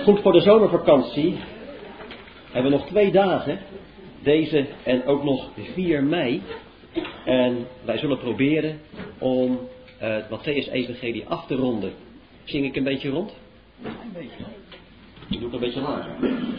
Goed, voor de zomervakantie hebben we nog 2 dagen. Deze en ook nog 4 mei. En wij zullen proberen om het Mattheüs-evangelie af te ronden. Zing ik een beetje rond? Een beetje. Ik doe het een beetje lager.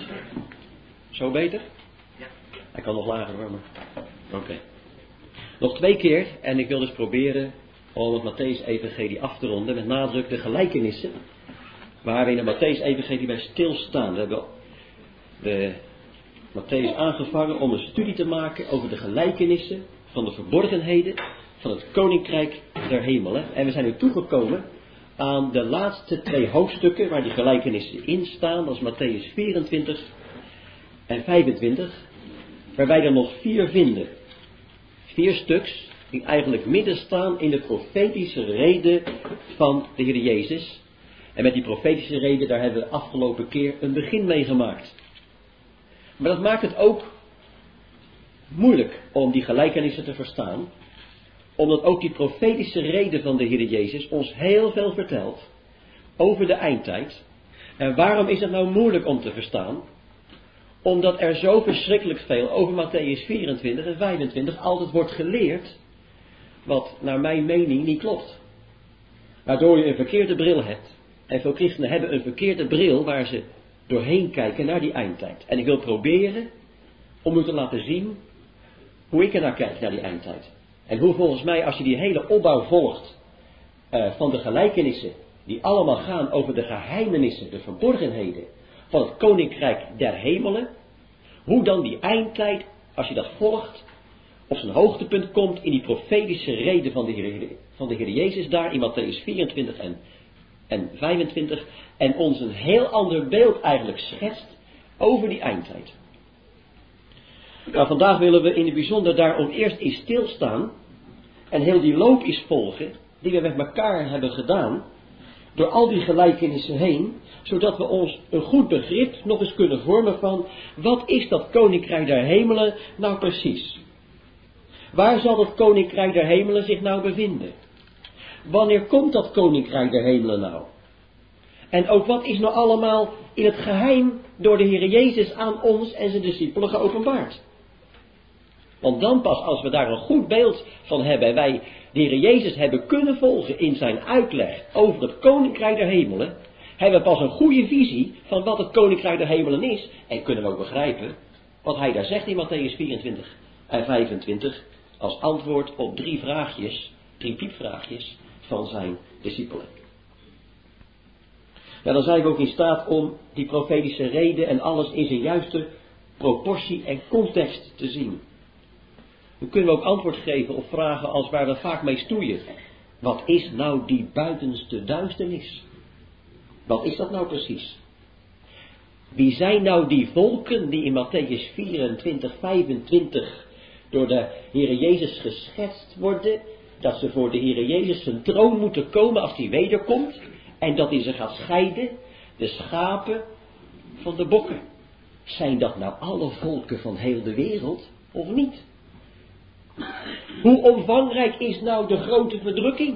Zo beter? Ja. Hij kan nog lager hoor, maar... Oké. Nog 2 keer en ik wil dus proberen om het Mattheüs-evangelie af te ronden. Met nadruk de gelijkenissen. Waar we in de Mattheüs-evangelie bij stilstaan. We hebben de Mattheüs aangevangen om een studie te maken over de gelijkenissen van de verborgenheden van het Koninkrijk der Hemelen. En we zijn nu toegekomen aan de laatste 2 hoofdstukken waar die gelijkenissen in staan. Dat is Mattheüs 24 en 25. Waarbij er nog 4 vinden. 4 stuks die eigenlijk midden staan in de profetische reden van de Heer Jezus. En met die profetische reden, daar hebben we afgelopen keer een begin mee gemaakt. Maar dat maakt het ook moeilijk om die gelijkenissen te verstaan. Omdat ook die profetische reden van de Heer Jezus ons heel veel vertelt over de eindtijd. En waarom is het nou moeilijk om te verstaan? Omdat er zo verschrikkelijk veel over Mattheüs 24 en 25 altijd wordt geleerd, wat naar mijn mening niet klopt. Waardoor je een verkeerde bril hebt. En veel christenen hebben een verkeerde bril waar ze doorheen kijken naar die eindtijd. En ik wil proberen om u te laten zien hoe ik er naar kijk, naar die eindtijd. En hoe volgens mij, als je die hele opbouw volgt van de gelijkenissen, die allemaal gaan over de geheimenissen, de verborgenheden van het Koninkrijk der Hemelen, hoe dan die eindtijd, als je dat volgt, op zijn hoogtepunt komt in die profetische reden van de Heer Jezus daar in Mattheüs 24 en 25 en ons een heel ander beeld eigenlijk schetst over die eindtijd. Nou, vandaag willen we in het bijzonder daarom eerst eens stilstaan en heel die loop eens volgen die we met elkaar hebben gedaan door al die gelijkenissen heen, zodat we ons een goed begrip nog eens kunnen vormen van wat is dat Koninkrijk der Hemelen nou precies? Waar zal dat Koninkrijk der Hemelen zich nou bevinden? Wanneer komt dat Koninkrijk der Hemelen nou? En ook wat is nou allemaal in het geheim door de Heer Jezus aan ons en zijn discipelen geopenbaard? Want dan pas als we daar een goed beeld van hebben en wij de Heer Jezus hebben kunnen volgen in zijn uitleg over het Koninkrijk der Hemelen, hebben we pas een goede visie van wat het Koninkrijk der Hemelen is en kunnen we ook begrijpen wat hij daar zegt in Mattheüs 24 en 25 als antwoord op 3 piepvraagjes van zijn discipelen. Ja, dan zijn we ook in staat om die profetische reden en alles in zijn juiste proportie en context te zien. Dan kunnen we ook antwoord geven op vragen als waar we vaak mee stoeien. Wat is nou die buitenste duisternis? Wat is dat nou precies? Wie zijn nou die volken die in Mattheüs 24, 25 door de Heere Jezus geschetst worden, dat ze voor de Heere Jezus zijn troon moeten komen als hij wederkomt, en dat hij ze gaat scheiden, de schapen van de bokken. Zijn dat nou alle volken van heel de wereld, of niet? Hoe omvangrijk is nou de grote verdrukking?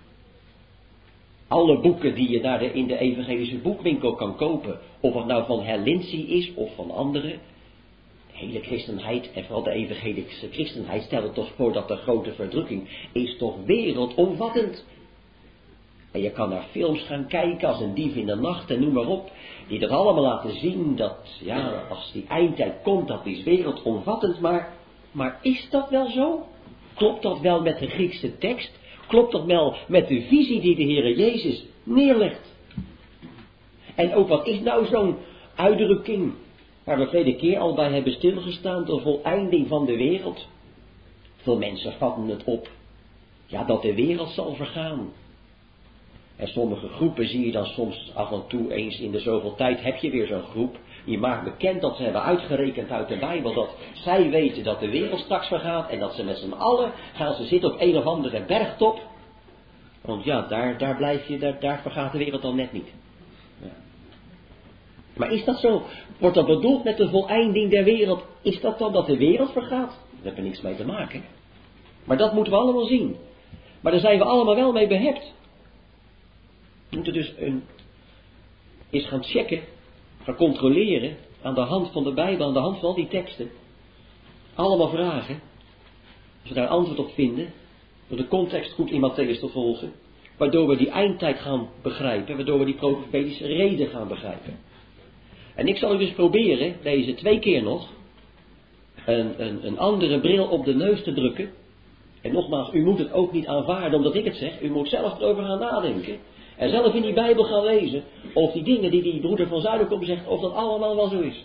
Alle boeken die je in de evangelische boekwinkel kan kopen, of het nou van Herlintie is of van anderen, de hele christenheid en vooral de evangelische christenheid stellen toch voor dat de grote verdrukking is toch wereldomvattend. En je kan naar films gaan kijken als Een dief in de nacht en noem maar op, die dat allemaal laten zien dat, ja, als die eindtijd komt, dat is wereldomvattend, maar is dat wel zo? Klopt dat wel met de Griekse tekst? Klopt dat wel met de visie die de Heere Jezus neerlegt? En ook wat is nou zo'n uitdrukking waar we vele keer al bij hebben stilgestaan, de voleinding van de wereld? Veel mensen vatten het op, ja, dat de wereld zal vergaan. En sommige groepen zie je dan soms af en toe eens in de zoveel tijd heb je weer zo'n groep. Die maakt bekend dat ze hebben uitgerekend uit de Bijbel dat zij weten dat de wereld straks vergaat en dat ze met z'n allen gaan ze zitten op een of andere bergtop. Want ja, daar blijf je, daar vergaat de wereld dan net niet. Ja. Maar is dat zo? Wordt dat bedoeld met de voleinding der wereld? Is dat dan dat de wereld vergaat? Daar hebben we niks mee te maken. Maar dat moeten we allemaal zien. Maar daar zijn we allemaal wel mee behept. We moeten dus eens gaan checken gaan controleren aan de hand van de Bijbel, aan de hand van al die teksten. Allemaal vragen. Als we daar antwoord op vinden, door de context goed in Matthäus te volgen, waardoor we die eindtijd gaan begrijpen, waardoor we die profetische reden gaan begrijpen. En ik zal u dus proberen, deze 2 keer nog, een andere bril op de neus te drukken. En nogmaals, u moet het ook niet aanvaarden omdat ik het zeg. U moet zelf erover gaan nadenken. En zelf in die Bijbel gaan lezen. Of die dingen die die broeder van Zuiderkom zegt, of dat allemaal wel zo is.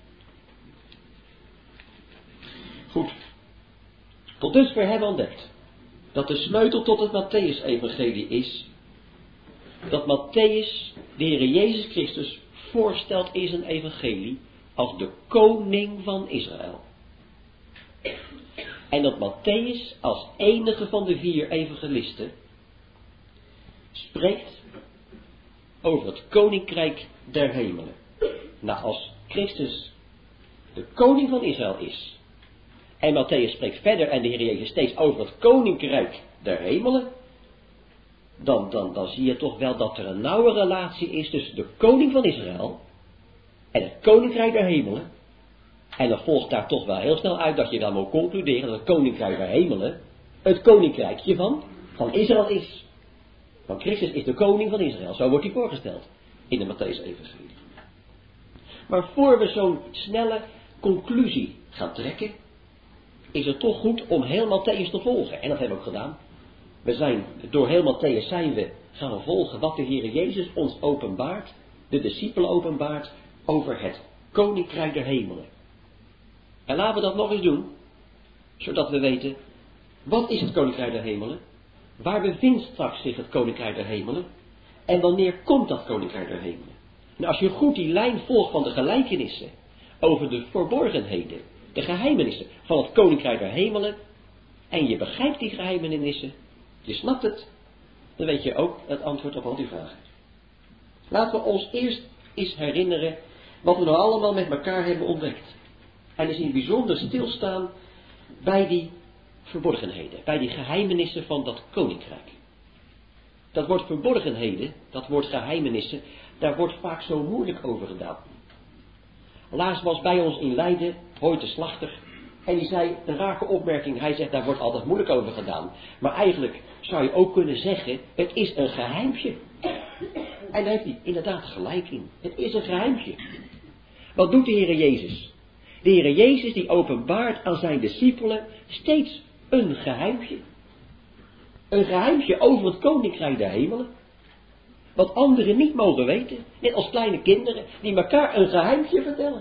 Goed. Tot dusver hebben we ontdekt dat de sleutel tot het Matthäus-evangelie is dat Matthäus de Heer Jezus Christus voorstelt in zijn evangelie als de koning van Israël. En dat Matthäus als enige van de 4 evangelisten spreekt over het koninkrijk der hemelen. Nou, als Christus de koning van Israël is en Matthäus spreekt verder en de Heer Jezus steeds over het koninkrijk der hemelen, dan zie je toch wel dat er een nauwe relatie is tussen de koning van Israël en het koninkrijk der hemelen. En dan volgt daar toch wel heel snel uit dat je wel moet concluderen dat het koninkrijk der hemelen het koninkrijkje van Israël is. Want Christus is de koning van Israël, zo wordt hij voorgesteld in de Matthäus-evangelie. Maar voor we zo'n snelle conclusie gaan trekken, is het toch goed om heel Matthäus te volgen. En dat hebben we ook gedaan. Door heel Matthäus zijn we gaan volgen wat de Heer Jezus ons openbaart, de discipelen openbaart, over het koninkrijk der hemelen. En laten we dat nog eens doen, zodat we weten, wat is het koninkrijk der hemelen? Waar bevindt straks zich het koninkrijk der hemelen? En wanneer komt dat koninkrijk der hemelen? Nou, als je goed die lijn volgt van de gelijkenissen over de verborgenheden, de geheimenissen van het koninkrijk der hemelen, en je begrijpt die geheimenissen, je snapt het, dan weet je ook het antwoord op al die vragen. Laten we ons eerst eens herinneren wat we nou allemaal met elkaar hebben ontdekt. En eens in het bijzonder stilstaan bij die verborgenheden, bij die geheimenissen van dat koninkrijk. Dat woord verborgenheden, dat woord geheimenissen, daar wordt vaak zo moeilijk over gedaan. Laatst was bij ons in Leiden Hoyt de Slachter en die zei een rake opmerking. Hij zegt, daar wordt altijd moeilijk over gedaan. Maar eigenlijk zou je ook kunnen zeggen, het is een geheimpje. En daar heeft hij inderdaad gelijk in. Het is een geheimpje. Wat doet de Heer Jezus? De Heer Jezus die openbaart aan zijn discipelen steeds een geheimpje. Een geheimpje over het koninkrijk der hemelen. Wat anderen niet mogen weten. Net als kleine kinderen die elkaar een geheimpje vertellen.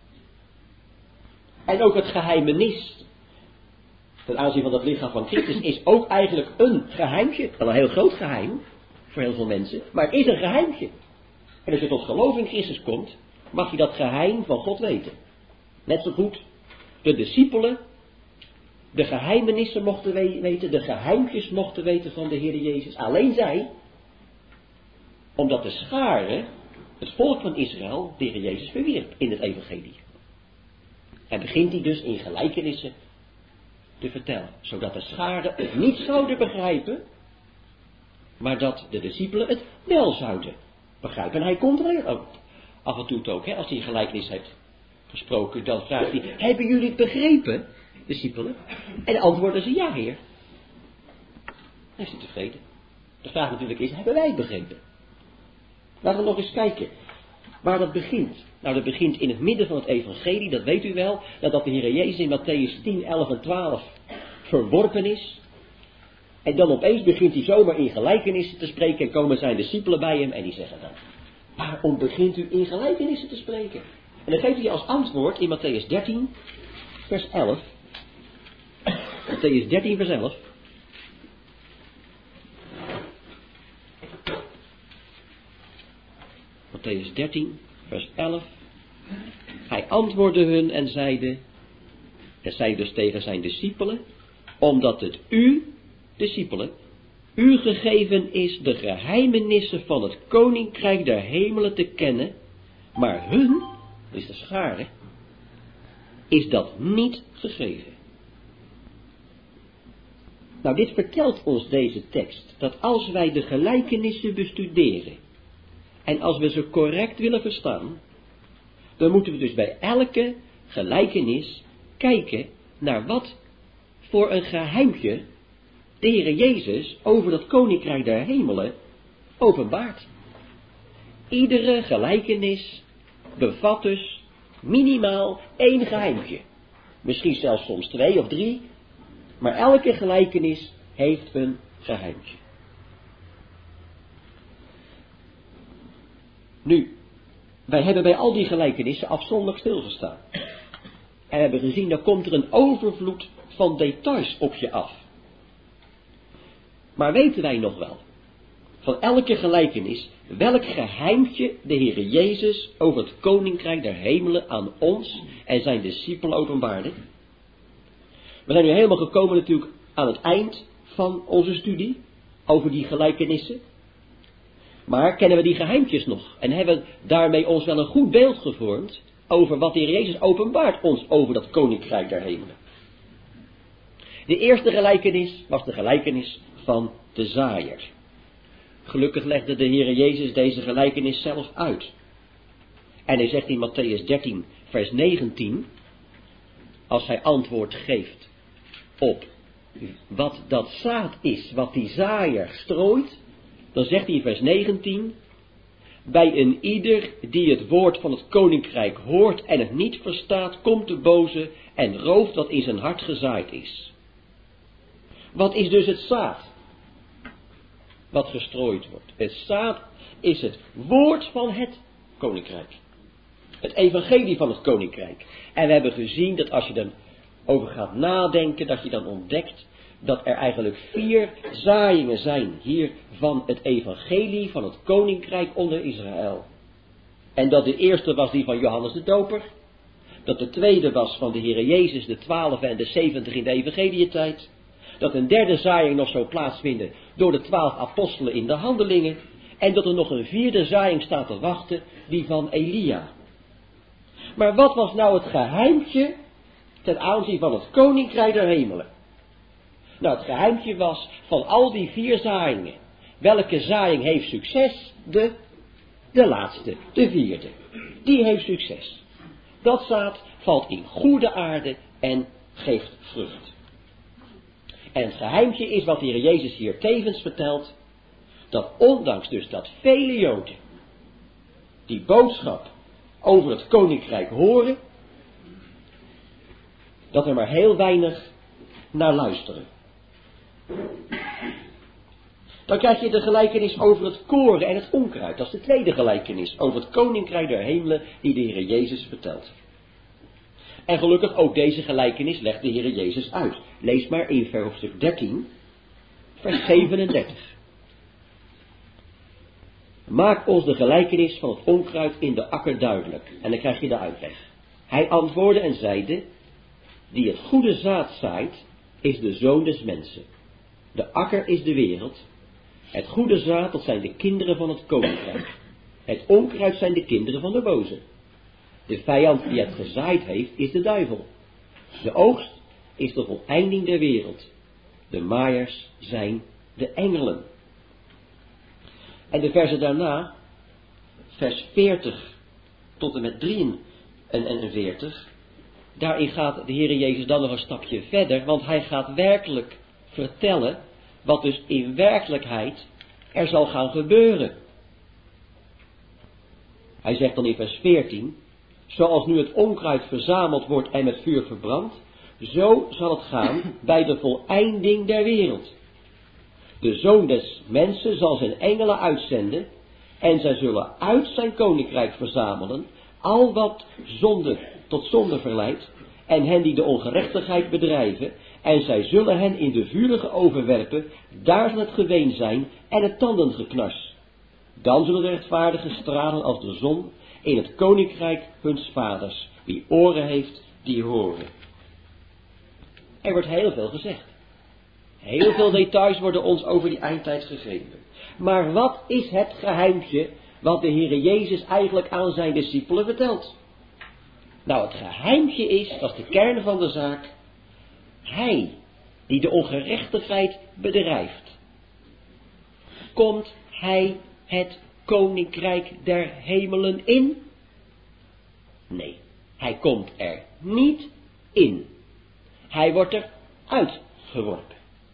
En ook het geheimenis ten aanzien van het lichaam van Christus is ook eigenlijk een geheimpje. Wel een heel groot geheim voor heel veel mensen. Maar het is een geheimpje. En als je tot geloof in Christus komt, mag je dat geheim van God weten. Net zo goed de discipelen de geheimenissen mochten weten, de geheimpjes mochten weten van de Heer Jezus. Alleen zij, omdat de schare, het volk van Israël, de Heer Jezus verwierp in het evangelie. En begint hij dus in gelijkenissen te vertellen, zodat de schare het niet zouden begrijpen, maar dat de discipelen het wel zouden begrijpen. En hij controleert ook af en toe het ook, hè, als hij een gelijkenis heeft gesproken, dan vraagt hij, hebben jullie het begrepen, discipelen? En dan antwoorden ze, ja, Heer. Dan is hij tevreden. De vraag natuurlijk is, hebben wij het begrepen? Laten we nog eens kijken waar dat begint. Nou, dat begint in het midden van het evangelie, dat weet u wel, dat de Heer Jezus in Matthäus 10, 11 en 12 verworpen is. En dan opeens begint hij zomaar in gelijkenissen te spreken en komen zijn discipelen bij hem en die zeggen dan, waarom begint u in gelijkenissen te spreken? En dan geeft hij als antwoord in Matthäus 13, vers 11. Matthäus 13, vers 11. Matthäus 13, vers 11. Hij antwoordde hun en zei dus tegen zijn discipelen, omdat het u, discipelen, u gegeven is de geheimenissen van het koninkrijk der hemelen te kennen, maar hun, dat is de schare, is dat niet gegeven. Nou, dit vertelt ons deze tekst, dat als wij de gelijkenissen bestuderen, en als we ze correct willen verstaan, dan moeten we dus bij elke gelijkenis kijken naar wat voor een geheimtje de Heere Jezus over dat koninkrijk der hemelen openbaart. Iedere gelijkenis bevat dus minimaal 1 geheimtje. Misschien zelfs soms 2 of 3, maar elke gelijkenis heeft een geheimtje. Nu, wij hebben bij al die gelijkenissen afzonderlijk stilgestaan. En hebben gezien, dan komt er een overvloed van details op je af. Maar weten wij nog wel, van elke gelijkenis, welk geheimtje de Heere Jezus over het koninkrijk der hemelen aan ons en zijn discipelen openbaarde? We zijn nu helemaal gekomen natuurlijk aan het eind van onze studie over die gelijkenissen. Maar kennen we die geheimtjes nog? En hebben we daarmee ons wel een goed beeld gevormd over wat de Heer Jezus openbaart ons over dat koninkrijk der hemelen? De eerste gelijkenis was de gelijkenis van de zaaier. Gelukkig legde de Heer Jezus deze gelijkenis zelf uit. En hij zegt in Mattheüs 13 vers 19, als hij antwoord geeft op wat dat zaad is, wat die zaaier strooit, dan zegt hij in vers 19, bij een ieder die het woord van het koninkrijk hoort en het niet verstaat, komt de boze en rooft wat in zijn hart gezaaid is. Wat is dus het zaad wat gestrooid wordt? Het zaad is het woord van het koninkrijk. Het evangelie van het koninkrijk. En we hebben gezien dat als je dan over gaat nadenken, dat je dan ontdekt dat er eigenlijk 4 zaaiingen zijn hier van het evangelie van het koninkrijk onder Israël. En dat de eerste was die van Johannes de Doper. Dat de tweede was van de Heere Jezus, de 12 en de 70 in de evangelietijd. Dat een derde zaaiing nog zou plaatsvinden door de 12 apostelen in de handelingen. En dat er nog een 4e zaaiing staat te wachten, die van Elia. Maar wat was nou het geheimtje ten aanzien van het koninkrijk der hemelen? Nou, het geheimtje was van al die 4 zaaiingen. Welke zaaiing heeft succes? De laatste, de 4e. Die heeft succes. Dat zaad valt in goede aarde en geeft vrucht. En het geheimtje is wat de Heer Jezus hier tevens vertelt, dat ondanks dus dat vele Joden die boodschap over het koninkrijk horen, dat er maar heel weinig naar luisteren. Dan krijg je de gelijkenis over het koren en het onkruid. Dat is de tweede gelijkenis over het koninkrijk der hemelen die de Heer Jezus vertelt. En gelukkig ook deze gelijkenis legt de Heer Jezus uit. Lees maar in hoofdstuk 13, vers 37. Maak ons de gelijkenis van het onkruid in de akker duidelijk. En dan krijg je de uitleg. Hij antwoordde en zeide, die het goede zaad zaait, is de zoon des mensen. De akker is de wereld. Het goede zaad, dat zijn de kinderen van het koninkrijk. Het onkruid zijn de kinderen van de boze. De vijand die het gezaaid heeft, is de duivel. De oogst is de voleinding der wereld. De maaiers zijn de engelen. En de versen daarna, vers 40 tot en met 43, daarin gaat de Heere Jezus dan nog een stapje verder, want hij gaat werkelijk vertellen wat dus in werkelijkheid er zal gaan gebeuren. Hij zegt dan in vers 14, zoals nu het onkruid verzameld wordt en met vuur verbrandt, zo zal het gaan bij de voleinding der wereld. De zoon des mensen zal zijn engelen uitzenden en zij zullen uit zijn koninkrijk verzamelen al wat zonde tot zonde verleidt en hen die de ongerechtigheid bedrijven en zij zullen hen in de vurige oven werpen, daar zal het geween zijn en het tandengeknars. Dan zullen de rechtvaardigen stralen als de zon in het koninkrijk huns vaders. Wie oren heeft, die horen. Er wordt heel veel gezegd. Heel veel details worden ons over die eindtijd gegeven. Maar wat is het geheimtje wat de Heere Jezus eigenlijk aan zijn discipelen vertelt? Nou, het geheimtje is, dat is de kern van de zaak, hij die de ongerechtigheid bedrijft, komt hij het koninkrijk der hemelen in? Nee, hij komt er niet in. Hij wordt er uitgeworpen.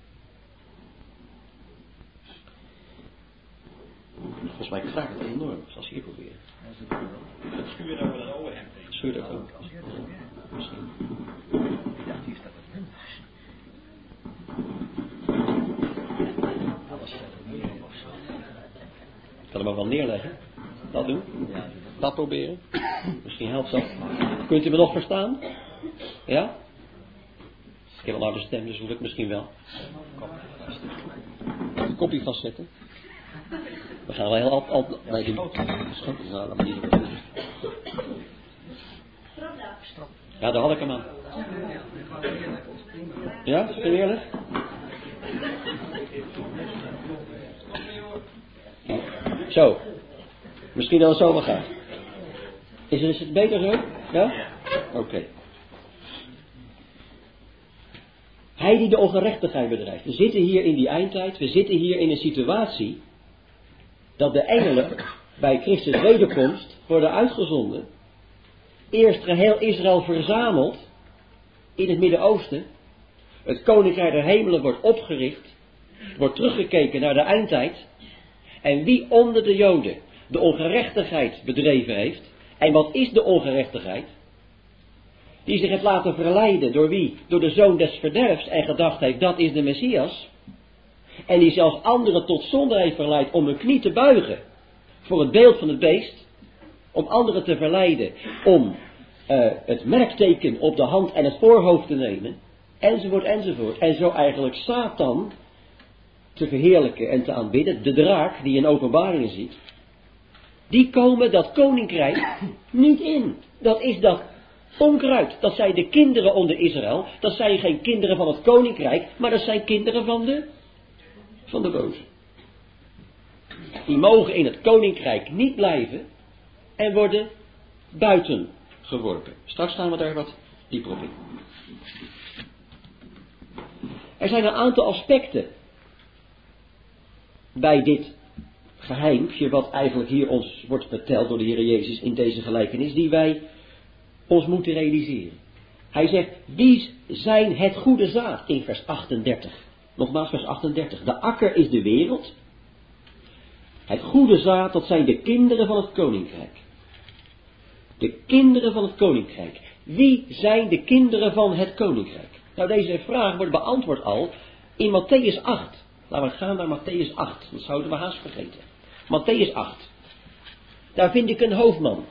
Volgens mij kraakt het enorm, zoals hier proberen. Het schuurt over dat overhemd heen. Schuurt ook. Misschien. Ik dacht eerst dat het hem was. Ik kan hem ook wel neerleggen. Dat doen. Dat proberen. Misschien helpt dat. Kunt u me nog verstaan? Ja? Ik heb een harde stem, dus dat lukt misschien wel. Het kopje vastzetten. We gaan wel heel al bij die schoten. Nou, dat moet niet doen. Ja, daar had ik hem aan. Ja, is het eerlijk? Zo. Misschien dat het zo wel gaat. Is het beter zo? Ja? Oké. Hij die de ongerechtigheid bedrijft. We zitten hier in die eindtijd. We zitten hier in een situatie dat de engelen bij Christus wederkomst worden uitgezonden. Eerst geheel Israël verzameld in het Midden-Oosten. Het koninkrijk der hemelen wordt opgericht. Wordt teruggekeken naar de eindtijd. En wie onder de Joden de ongerechtigheid bedreven heeft. En wat is de ongerechtigheid? Die zich heeft laten verleiden door wie? Door de zoon des verderfs en gedacht heeft dat is de Messias. En die zelfs anderen tot zonde heeft verleid om hun knie te buigen voor het beeld van het beest. Om anderen te verleiden om het merkteken op de hand en het voorhoofd te nemen. Enzovoort, enzovoort. En zo eigenlijk Satan te verheerlijken en te aanbidden. De draak die in Openbaringen ziet. Die komen dat koninkrijk niet in. Dat is dat onkruid. Dat zijn de kinderen onder Israël. Dat zijn geen kinderen van het koninkrijk. Maar dat zijn kinderen van de boze. Die mogen in het koninkrijk niet blijven. En worden buiten geworpen. Straks gaan we daar wat dieper op in. Er zijn een aantal aspecten bij dit geheimpje wat eigenlijk hier ons wordt verteld door de Heer Jezus in deze gelijkenis, die wij ons moeten realiseren. Hij zegt, wie zijn het goede zaad in vers 38. Nogmaals vers 38. De akker is de wereld. Het goede zaad, dat zijn de kinderen van het koninkrijk. De kinderen van het koninkrijk. Wie zijn de kinderen van het koninkrijk? Nou, deze vraag wordt beantwoord al in Matthäus 8. Laten we gaan naar Matthäus 8. Dat zouden we haast vergeten. Matthäus 8. Daar vind ik een hoofdman.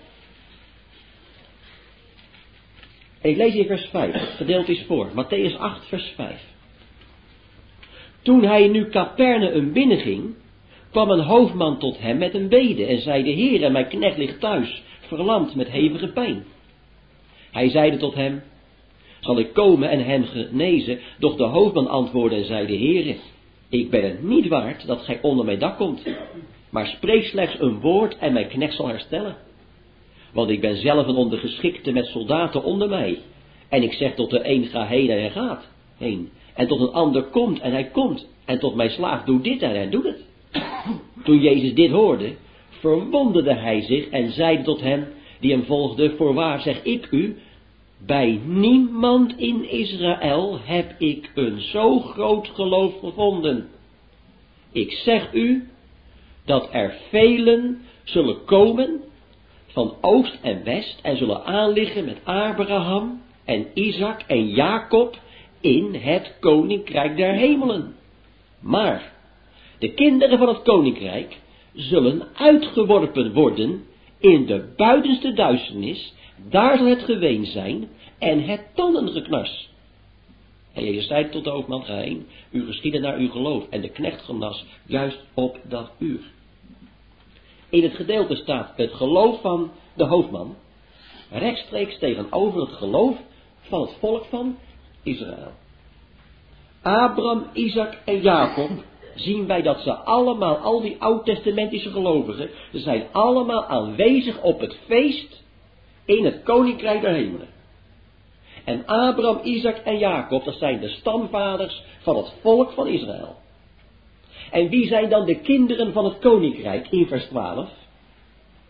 Ik lees hier vers 5. Het gedeelte is voor. Matthäus 8 vers 5. Toen hij nu Capernaum binnenging, kwam een hoofdman tot hem met een bede en zeide, Heere, mijn knecht ligt thuis, verlamd met hevige pijn. Hij zeide tot hem, zal ik komen en hem genezen? Doch de hoofdman antwoordde en zeide, Heere, ik ben het niet waard dat gij onder mijn dak komt. Maar spreek slechts een woord en mijn knecht zal herstellen. Want ik ben zelf een ondergeschikte met soldaten onder mij. En ik zeg tot de een ga heen en hij gaat heen. En tot een ander komt en hij komt. En tot mij slaaf doe dit en hij doet het. Toen Jezus dit hoorde, verwonderde hij zich en zeide tot hen die hem volgden, voorwaar zeg ik u, bij niemand in Israël heb ik een zo groot geloof gevonden. Ik zeg u dat er velen zullen komen van oost en west en zullen aanliggen met Abraham en Isaac en Jacob in het koninkrijk der hemelen. Maar de kinderen van het koninkrijk zullen uitgeworpen worden in de buitenste duisternis. Daar zal het geween zijn en het tandengeknars. En Jezus zei tot de hoofdman, ga heen, u geschieden naar uw geloof. En de knecht genas juist op dat uur. In het gedeelte staat het geloof van de hoofdman rechtstreeks tegenover het geloof van het volk van Israël. Abraham, Isaac en Jacob zien wij dat ze allemaal, al die oud-testamentische gelovigen, ze zijn allemaal aanwezig op het feest in het koninkrijk der hemelen. En Abraham, Isaac en Jacob, dat zijn de stamvaders van het volk van Israël. En wie zijn dan de kinderen van het koninkrijk in vers 12?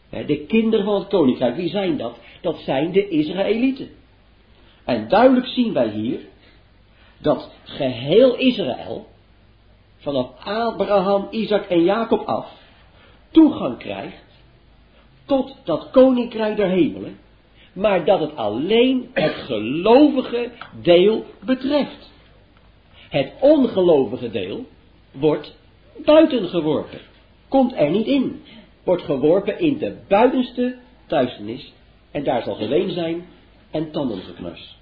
De kinderen van het koninkrijk, wie zijn dat? Dat zijn de Israëlieten. En duidelijk zien wij hier dat geheel Israël, vanaf Abraham, Isaac en Jacob af, toegang krijgt tot dat koninkrijk der hemelen, maar dat het alleen het gelovige deel betreft. Het ongelovige deel wordt buiten geworpen, komt er niet in, wordt geworpen in de buitenste duisternis en daar zal geween zijn en tandengeknars.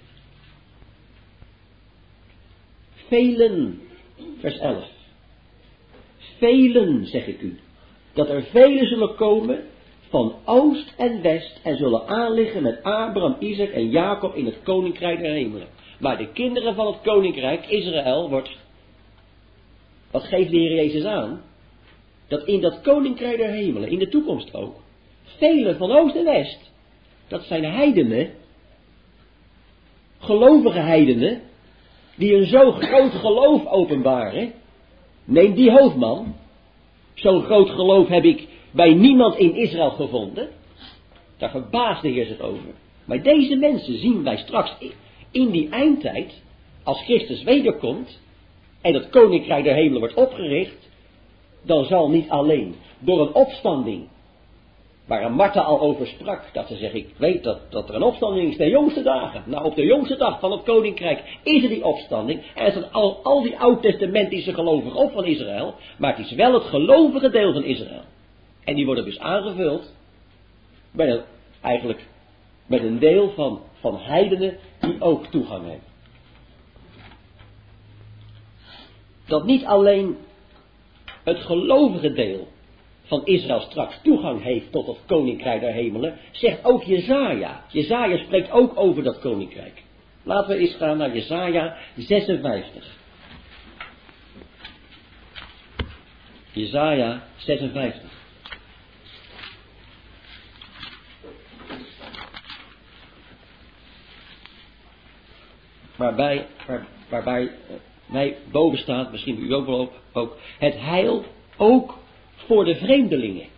Velen, vers 11, velen, zeg ik u, dat er velen zullen komen van oost en west en zullen aanliggen met Abraham, Isaac en Jacob in het koninkrijk der hemelen. Maar de kinderen van het koninkrijk, Israël, wordt, wat geeft de Heer Jezus aan? Dat in dat koninkrijk der hemelen, in de toekomst ook, velen van oost en west, dat zijn heidenen, gelovige heidenen, die een zo groot geloof openbaren. Neem die hoofdman, zo'n groot geloof heb ik bij niemand in Israël gevonden. Daar verbaast de Heer zich over. Maar deze mensen zien wij straks in die eindtijd, als Christus wederkomt en het koninkrijk der hemelen wordt opgericht, dan zal niet alleen door een opstanding, waar Martha al over sprak, dat ze zegt, ik weet dat er een opstanding is de jongste dagen. Nou, op de jongste dag van het koninkrijk is er die opstanding. En er zijn al die oud-testamentische gelovigen op van Israël, maar het is wel het gelovige deel van Israël. En die worden dus aangevuld met een deel van heidenen die ook toegang hebben. Dat niet alleen het gelovige deel van Israël straks toegang heeft tot het koninkrijk der hemelen, zegt ook Jesaja. Jesaja spreekt ook over dat koninkrijk. Laten we eens gaan naar Jesaja 56. Jesaja 56. Waarbij mij boven staat, misschien u ook wel ook, het heil ook voor de vreemdelingen.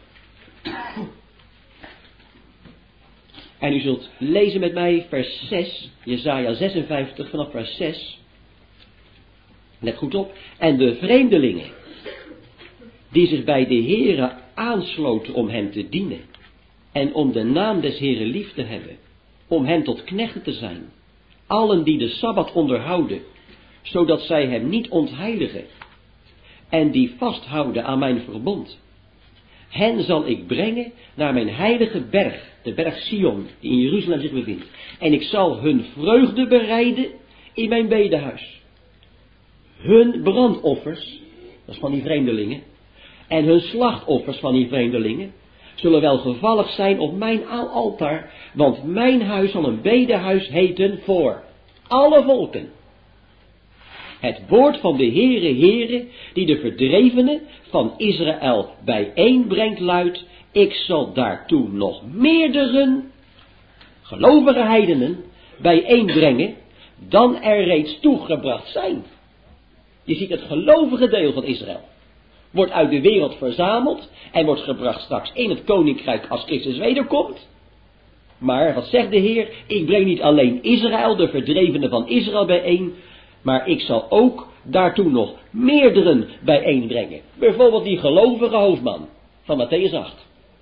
En u zult lezen met mij vers 6, Jesaja 56 vanaf vers 6. Let goed op. En de vreemdelingen, die zich bij de Heere aansloten om hem te dienen, en om de naam des Heeren lief te hebben, om hem tot knechten te zijn, allen die de Sabbat onderhouden, zodat zij hem niet ontheiligen, en die vasthouden aan mijn verbond. Hen zal ik brengen naar mijn heilige berg, de berg Sion, die in Jeruzalem zich bevindt. En ik zal hun vreugde bereiden in mijn bedehuis. Hun brandoffers, dat is van die vreemdelingen, en hun slachtoffers van die vreemdelingen, zullen welgevallig zijn op mijn altaar, want mijn huis zal een bedehuis heten voor alle volken. Het woord van de Heere, die de verdrevenen van Israël bijeenbrengt, luidt, ik zal daartoe nog meerdere gelovige heidenen bijeenbrengen, dan er reeds toegebracht zijn. Je ziet het gelovige deel van Israël wordt uit de wereld verzameld en wordt gebracht straks in het koninkrijk als Christus wederkomt. Maar wat zegt de Heer? Ik breng niet alleen Israël, de verdrevenen van Israël bijeen, maar ik zal ook daartoe nog meerdere bijeenbrengen. Bijvoorbeeld die gelovige hoofdman van Mattheüs 8.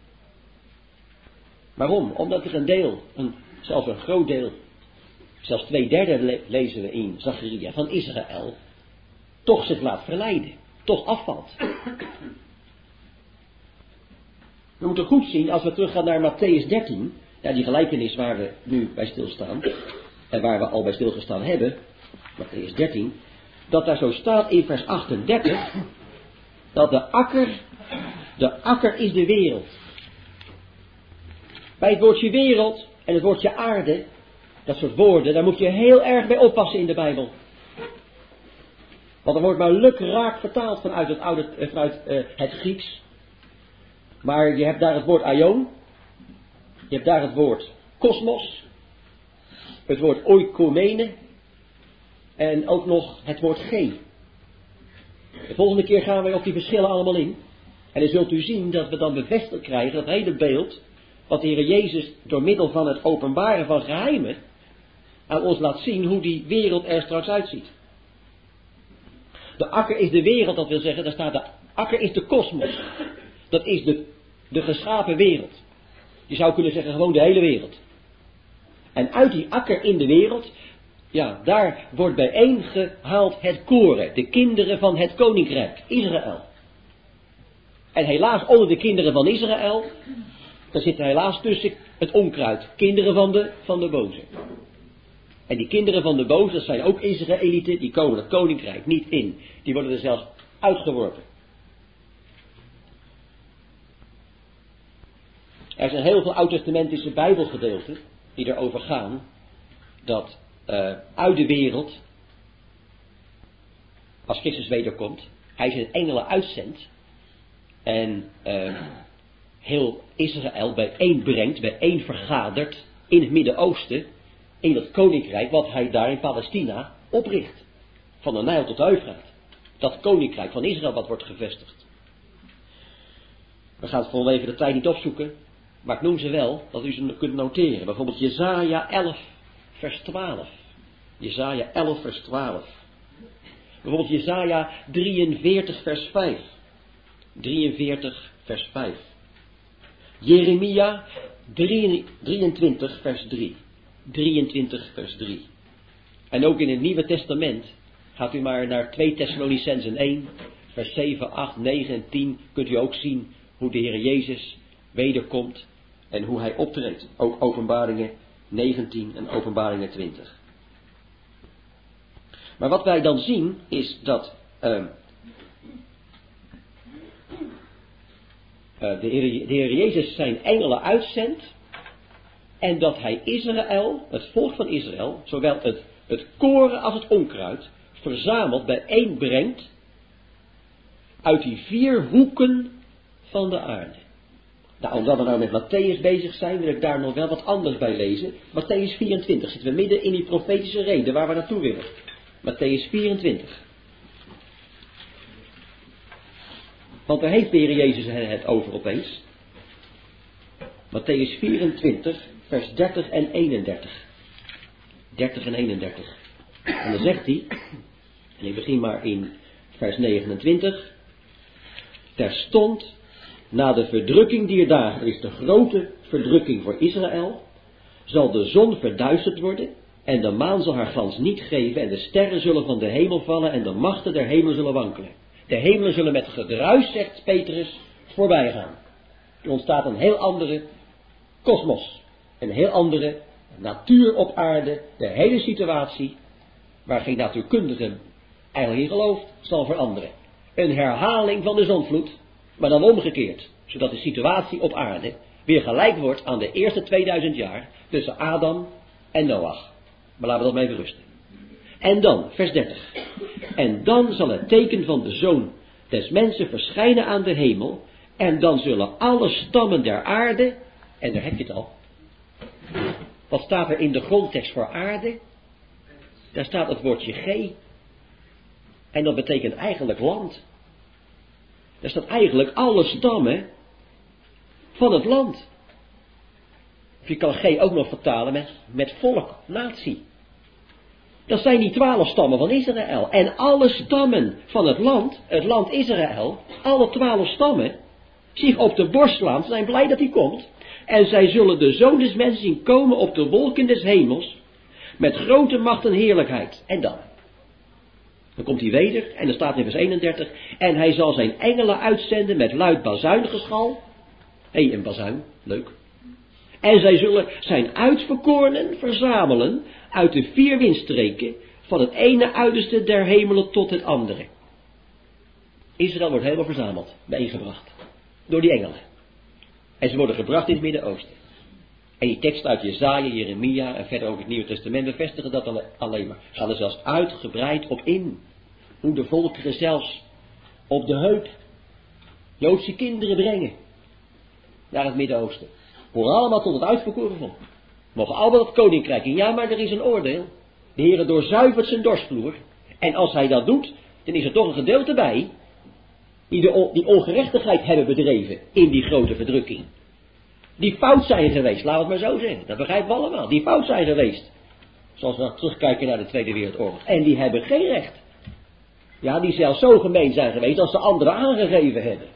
Waarom? Omdat er een deel, zelfs een groot deel, zelfs 2/3 lezen we in Zacharia van Israël, toch zich laat verleiden, toch afvalt. We moeten goed zien, als we teruggaan naar Mattheüs 13, ja, die gelijkenis waar we nu bij stilstaan, en waar we al bij stilgestaan hebben, Mattheüs 13, dat daar zo staat in vers 38, dat de akker is de wereld. Bij het woordje wereld en het woordje aarde, dat soort woorden, daar moet je heel erg bij oppassen in de Bijbel. Want er wordt maar lukraak vertaald vanuit het Grieks. Maar je hebt daar het woord aion, je hebt daar het woord kosmos, het woord oikomene en ook nog het woord ge. De volgende keer gaan wij op die verschillen allemaal in. En dan zult u zien dat we dan bevestigd krijgen, dat hele beeld, wat de Heer Jezus door middel van het openbaren van geheimen aan ons laat zien hoe die wereld er straks uitziet. De akker is de wereld, dat wil zeggen, daar staat de akker is de kosmos. Dat is de geschapen wereld. Je zou kunnen zeggen gewoon de hele wereld. En uit die akker in de wereld, ja, daar wordt bijeengehaald het koren, de kinderen van het koninkrijk, Israël. En helaas onder de kinderen van Israël, daar zit helaas tussen het onkruid, kinderen van de boze. En die kinderen van de boze, dat zijn ook Israëlieten, die komen het koninkrijk niet in. Die worden er zelfs uitgeworpen. Er zijn heel veel oud-testamentische bijbelgedeelten die erover gaan dat uit de wereld, als Christus wederkomt, hij zijn engelen uitzendt en heel Israël bijeenbrengt, bijeenvergadert in het Midden-Oosten, in dat koninkrijk wat hij daar in Palestina opricht. Van de Nijl tot de Eufraat. Dat koninkrijk van Israël wat wordt gevestigd. We gaan het vanwege de tijd niet opzoeken, maar ik noem ze wel, dat u ze kunt noteren. Bijvoorbeeld Jesaja 11 vers 12. Jesaja 11 vers 12. Bijvoorbeeld Jesaja 43 vers 5. 43 vers 5. Jeremia 23 vers 3. 23 vers 3. En ook in het Nieuwe Testament gaat u maar naar 2 Thessalonicenzen 1 vers 7, 8, 9 en 10. Kunt u ook zien hoe de Heer Jezus wederkomt en hoe hij optreedt. Ook Openbaringen 19 en Openbaringen 20. Maar wat wij dan zien is dat de Heer Jezus zijn engelen uitzendt en dat hij Israël, het volk van Israël, zowel het koren als het onkruid, verzameld bijeenbrengt uit die 4 hoeken van de aarde. Nou, omdat we nou met Matthäus bezig zijn, wil ik daar nog wel wat anders bij lezen. Matthäus 24, zitten we midden in die profetische reden waar we naartoe willen. Matthäus 24. Want daar heeft de Heer Jezus het over opeens. Matthäus 24, vers 30 en 31. 30 en 31. En dan zegt hij, en ik begin maar in vers 29. Terstond na de verdrukking dier dagen, er is de grote verdrukking voor Israël, zal de zon verduisterd worden en de maan zal haar glans niet geven en de sterren zullen van de hemel vallen en de machten der hemel zullen wankelen. De hemelen zullen met gedruis, zegt Petrus, voorbij gaan. Er ontstaat een heel andere kosmos, een heel andere natuur op aarde, de hele situatie, waar geen natuurkundige eigenlijk in gelooft, zal veranderen. Een herhaling van de zondvloed, maar dan omgekeerd, zodat de situatie op aarde weer gelijk wordt aan de eerste 2000 jaar tussen Adam en Noach. Maar laten we dat maar even rusten. En dan, vers 30. En dan zal het teken van de Zoon des mensen verschijnen aan de hemel, en dan zullen alle stammen der aarde, en daar heb je het al. Wat staat er in de grondtekst voor aarde? Daar staat het woordje G. En dat betekent eigenlijk land. Daar staat eigenlijk alle stammen van het land. Of je kan G ook nog vertalen met volk, natie. Dat zijn die 12 stammen van Israël. En alle stammen van het land Israël, alle 12 stammen, zich op de borst slaan, zijn blij dat hij komt. En zij zullen de Zoon des mensen zien komen op de wolken des hemels, met grote macht en heerlijkheid. En dan komt hij weder, en dan staat in vers 31, en hij zal zijn engelen uitzenden met luid bazuingeschal. Een bazuin, leuk. En zij zullen zijn uitverkorenen verzamelen uit de 4 windstreken, van het ene uiterste der hemelen tot het andere. Israël wordt helemaal verzameld, bijeengebracht, door die engelen. En ze worden gebracht in het Midden-Oosten. En die tekst uit Jesaja, Jeremia en verder ook het Nieuwe Testament bevestigen dat alleen maar. Gaan er zelfs uitgebreid op in. Hoe de volkeren zelfs op de heup Joodse kinderen brengen naar het Midden-Oosten. Horen allemaal tot het uitverkoren volk. Mogen allemaal het koninkrijk in. Ja, maar er is een oordeel. De Heere doorzuivert zijn dorstvloer. En als hij dat doet, dan is er toch een gedeelte bij die ongerechtigheid hebben bedreven in die grote verdrukking. Die fout zijn geweest, laat het maar zo zeggen. Dat begrijpen we allemaal. Die fout zijn geweest. Zoals we terugkijken naar de Tweede Wereldoorlog. En die hebben geen recht. Ja, die zelfs zo gemeen zijn geweest als ze anderen aangegeven hebben.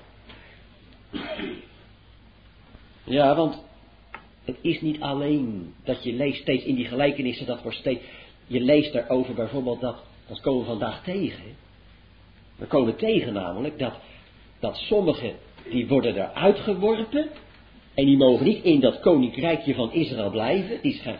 Ja, want het is niet alleen dat je leest steeds in die gelijkenissen dat wordt steeds. Je leest daarover bijvoorbeeld dat komen we vandaag tegen. We komen tegen namelijk dat sommigen die worden eruit geworpen. En die mogen niet in dat koninkrijkje van Israël blijven.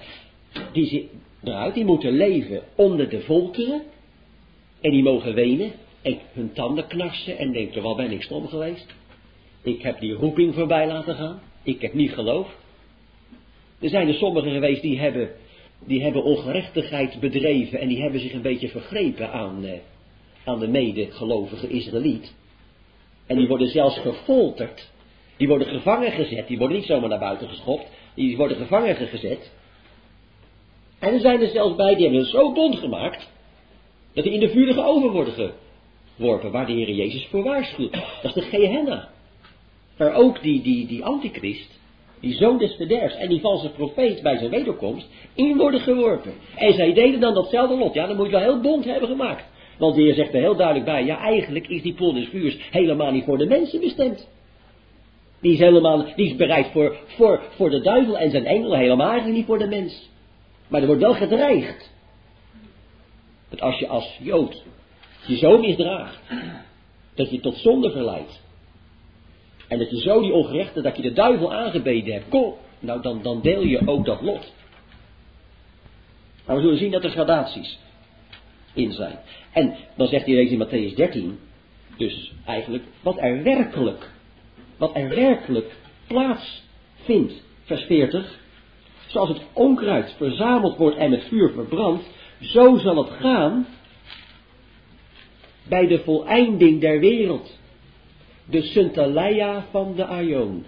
Die moeten leven onder de volkeren. En die mogen wenen en hun tanden knarsen en denken, wat ben ik stom geweest. Ik heb die roeping voorbij laten gaan. Ik heb niet geloofd. Er zijn er sommigen geweest die hebben ongerechtigheid bedreven en die hebben zich een beetje vergrepen aan de medegelovige Israëliet. En die worden zelfs gefolterd. Die worden gevangen gezet. Die worden niet zomaar naar buiten geschopt. Die worden gevangen gezet. En er zijn er zelfs bij die hebben het zo bond gemaakt dat die in de vurige oven worden geworpen, waar de Heer Jezus voor waarschuwt. Dat is de Gehenna. Waar ook die antichrist, die zoon des verderfs en die valse profeet bij zijn wederkomst in worden geworpen. En zij deden dan datzelfde lot. Ja, dan moet je wel heel bond hebben gemaakt. Want de Heer zegt er heel duidelijk bij, ja, eigenlijk is die poel des vuurs helemaal niet voor de mensen bestemd. Die is bereid voor de duivel en zijn engelen, helemaal eigenlijk niet voor de mens. Maar er wordt wel gedreigd. Dat als je als Jood je zo misdraagt, dat je tot zonde verleidt. En dat je zo die ongerechte, dat je de duivel aangebeden hebt. Kom, nou dan deel je ook dat lot. Maar we zullen zien dat er gradaties in zijn. En dan zegt hij deze in Mattheüs 13, dus eigenlijk wat er werkelijk plaatsvindt, vers 40. Zoals het onkruid verzameld wordt en met vuur verbrandt, zo zal het gaan bij de voleinding der wereld. De Synteleia van de Aion.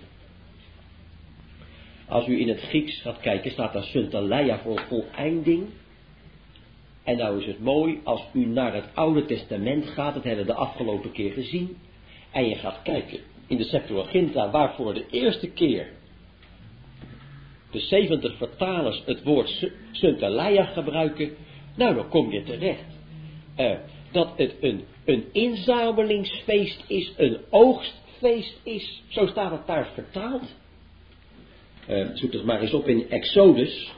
Als u in het Grieks gaat kijken, staat daar Synteleia voor voleinding. En nou is het mooi, als u naar het Oude Testament gaat, dat hebben we de afgelopen keer gezien. En je gaat kijken in de Septuaginta, waarvoor de eerste keer de 70 vertalers het woord Synteleia gebruiken. Nou, dan kom je terecht. Dat het een inzamelingsfeest is, een oogstfeest is. Zo staat het daar vertaald. Zoek het maar eens op in Exodus.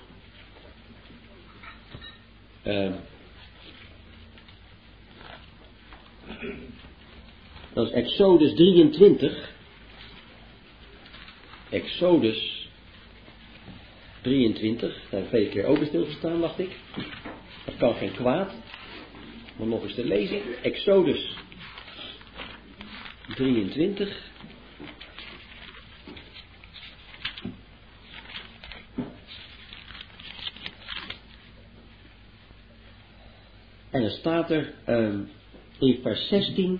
Dat is Exodus 23. Exodus 23. Daar heb ik 2 keer open stilgestaan, dacht ik. Dat kan geen kwaad. Om nog eens te lezen. Exodus 23. En dan staat er in vers 16.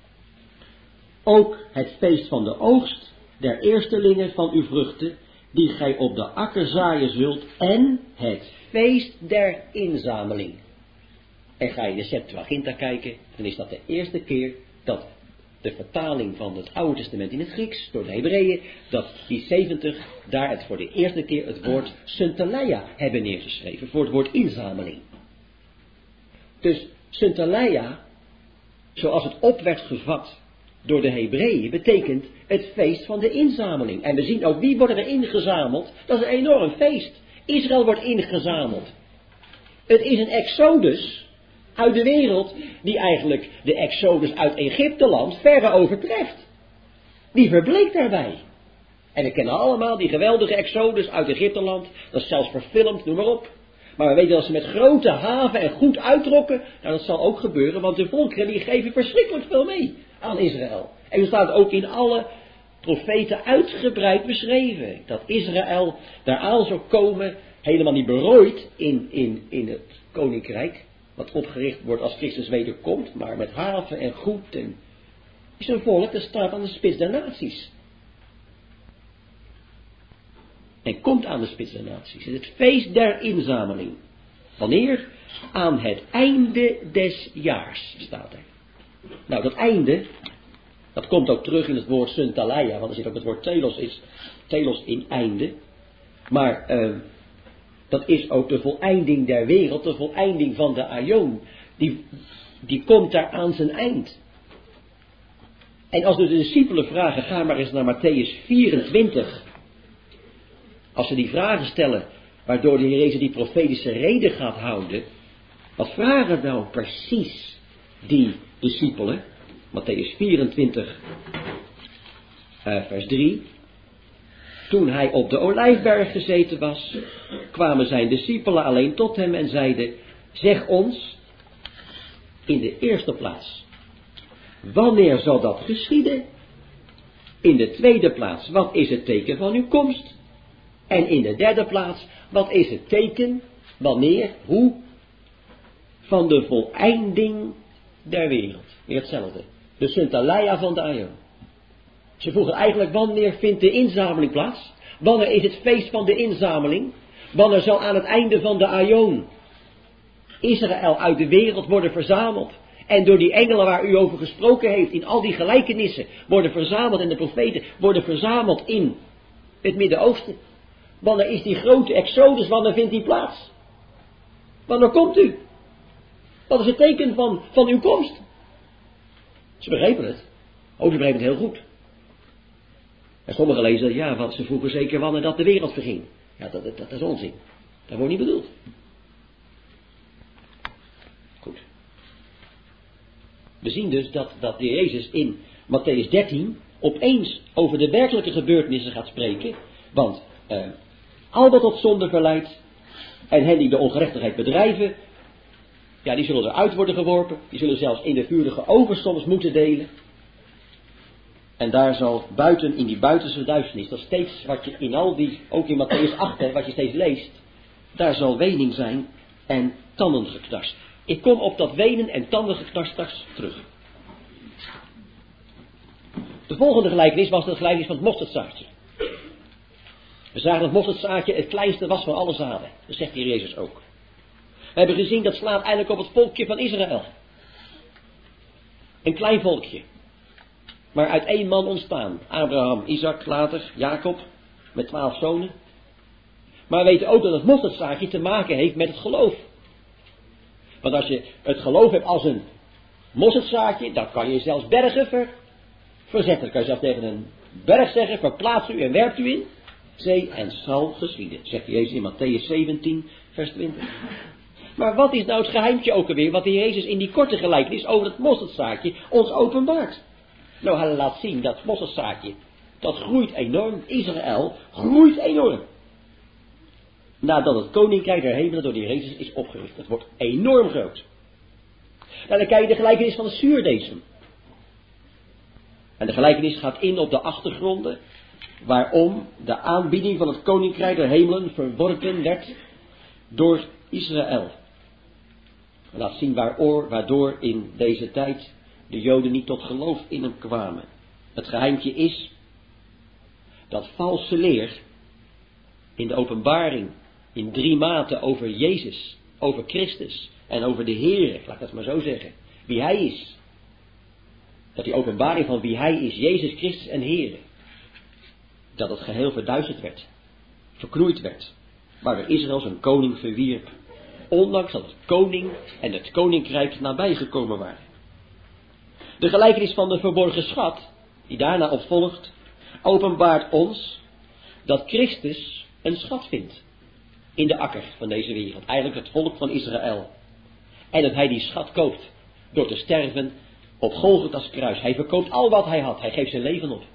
Ook het feest van de oogst der eerstelingen van uw vruchten, die gij op de akker zaaien zult, en het feest der inzameling. En ga je de Septuaginta kijken, dan is dat de eerste keer dat de vertaling van het Oude Testament in het Grieks, door de Hebreeën, dat die 70 daar het voor de eerste keer het woord Synteleia hebben neergeschreven, voor het woord inzameling. Dus Synteleia, zoals het op werd gevat door de Hebreeën, betekent het feest van de inzameling. En we zien ook wie worden er ingezameld. Dat is een enorm feest. Israël wordt ingezameld. Het is een exodus uit de wereld die eigenlijk de exodus uit Egypteland verre overtreft. Die verbleekt daarbij. En we kennen allemaal die geweldige exodus uit Egypteland. Dat is zelfs verfilmd, noem maar op. Maar we weten dat ze met grote haven en goed uittrokken. Nou, dat zal ook gebeuren, want de volkeren die geven verschrikkelijk veel mee aan Israël. En er staat ook in alle profeten uitgebreid beschreven. Dat Israël daaraan zou komen, helemaal niet berooid in het koninkrijk. Wat opgericht wordt als Christus wederkomt, maar met haven en goed. En is een volk dat staat aan de spits der naties. En komt aan de spits der naties. Het is het feest der inzameling. Wanneer? Aan het einde des jaars staat er. Nou, dat einde, Dat komt ook terug in het woord Suntaleia, want er zit ook het woord telos in einde. Maar dat is ook de voleinding der wereld, de voleinding van de aion. Die komt daar aan zijn eind. En als dus de discipelen vragen, ga maar eens naar Matthäus 24. Als ze die vragen stellen, waardoor de Heer Jezus die profetische reden gaat houden. Wat vragen nou precies die discipelen? Matthäus 24, vers 3. Toen hij op de Olijfberg gezeten was, kwamen zijn discipelen alleen tot hem en zeiden, zeg ons, in de eerste plaats, wanneer zal dat geschieden? In de tweede plaats, wat is het teken van uw komst? En in de derde plaats, wat is het teken, wanneer, hoe, van de voleinding der wereld? Weer hetzelfde. De Suntaleia van de aion. Ze vroegen eigenlijk, wanneer vindt de inzameling plaats? Wanneer is het feest van de inzameling? Wanneer zal aan het einde van de aion Israël uit de wereld worden verzameld? En door die engelen waar u over gesproken heeft, in al die gelijkenissen, worden verzameld en de profeten worden verzameld in het Midden-Oosten. Wanneer is die grote exodus, wanneer vindt die plaats? Wanneer komt u? Wat is het teken van uw komst? Ze begrepen het. Ze begrepen het heel goed. En sommigen lezen, ja, want ze vroegen zeker wanneer dat de wereld verging. Ja, dat is onzin. Dat wordt niet bedoeld. Goed. We zien dus dat de Heer Jezus in Matthäus 13 opeens over de werkelijke gebeurtenissen gaat spreken. Want al wat tot zonde verleidt en hen die de ongerechtigheid bedrijven, ja, die zullen eruit worden geworpen. Die zullen zelfs in de vurige oven soms moeten delen. En daar zal buiten, in die buitenste duisternis, dat is steeds wat je in al die, ook in Matthäus 8, wat je steeds leest, daar zal wening zijn en tandengeknars. Ik kom op dat wenen en tandengeknars straks terug. De volgende gelijkenis was de gelijkenis van het mosterdzaadje. We zagen dat het mosterdzaadje het kleinste was van alle zaden. Dat zegt hier Jezus ook. We hebben gezien dat slaat eigenlijk op het volkje van Israël. Een klein volkje. Maar uit één man ontstaan. Abraham, Isaac, later Jacob. Met 12 zonen. Maar we weten ook dat het mosterdzaadje te maken heeft met het geloof. Want als je het geloof hebt als een mosterdzaadje, dan kan je zelfs bergen verzetten. Dan kan je zelfs tegen een berg zeggen, verplaats u en werpt u in zee en zal geschieden. Zegt Jezus in Matthäus 17, vers 20. Maar wat is nou het geheimtje ook alweer, wat de Heer Jezus in die korte gelijkenis over het mosterdzaadje ons openbaart? Nou, hij laat zien dat mosterdzaadje, dat groeit enorm. Israël groeit enorm. Nadat het koninkrijk der hemelen door de Heer Jezus is opgericht. Het wordt enorm groot. Nou, dan kijk je de gelijkenis van de zuurdesem. En de gelijkenis gaat in op de achtergronden waarom de aanbieding van het koninkrijk der hemelen verworpen werd door Israël. Laat zien waardoor in deze tijd de Joden niet tot geloof in hem kwamen. Het geheimtje is dat valse leer in de openbaring in 3 maten over Jezus, over Christus en over de Heer, laat ik dat maar zo zeggen, wie hij is. Dat die openbaring van wie hij is, Jezus Christus en Heer, dat het geheel verduisterd werd, verknoeid werd, waardoor Israël zijn koning verwierp. Ondanks dat het koning en het koninkrijk nabijgekomen waren. De gelijkenis van de verborgen schat, die daarna op volgt, openbaart ons dat Christus een schat vindt in de akker van deze wereld. Eigenlijk het volk van Israël. En dat hij die schat koopt door te sterven op Golgotha's kruis. Hij verkoopt al wat hij had. Hij geeft zijn leven op.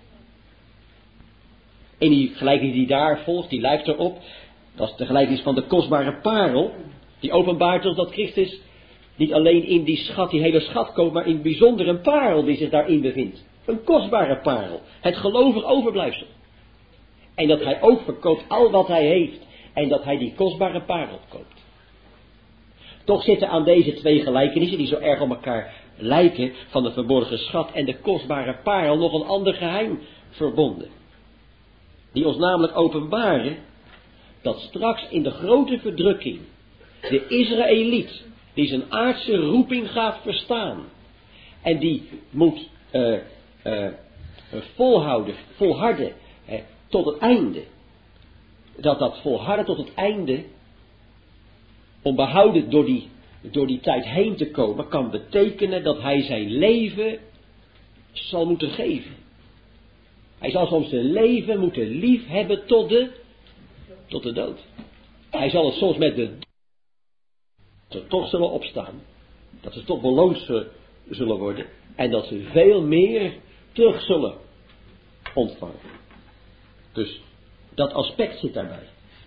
En die gelijkenis die daar volgt, die lijkt erop. Dat is de gelijkenis van de kostbare parel. Die openbaart ons dat Christus niet alleen in die schat, die hele schat koopt, maar in het bijzonder een parel die zich daarin bevindt. Een kostbare parel. Het gelovig overblijfsel. En dat hij ook verkoopt al wat hij heeft. En dat hij die kostbare parel koopt. Toch zitten aan deze 2 gelijkenissen, die zo erg op elkaar lijken, van de verborgen schat en de kostbare parel, nog een ander geheim verbonden. Die ons namelijk openbaren dat straks in de grote verdrukking de Israëliet, die zijn aardse roeping gaat verstaan en die moet volharden tot het einde. Dat volharden tot het einde, om behouden door die tijd heen te komen, kan betekenen dat hij zijn leven zal moeten geven. Hij zal soms zijn leven moeten lief hebben tot de dood. Hij zal het soms met de ze toch zullen opstaan, dat ze toch beloond zullen worden en dat ze veel meer terug zullen ontvangen. Dus dat aspect zit daarbij.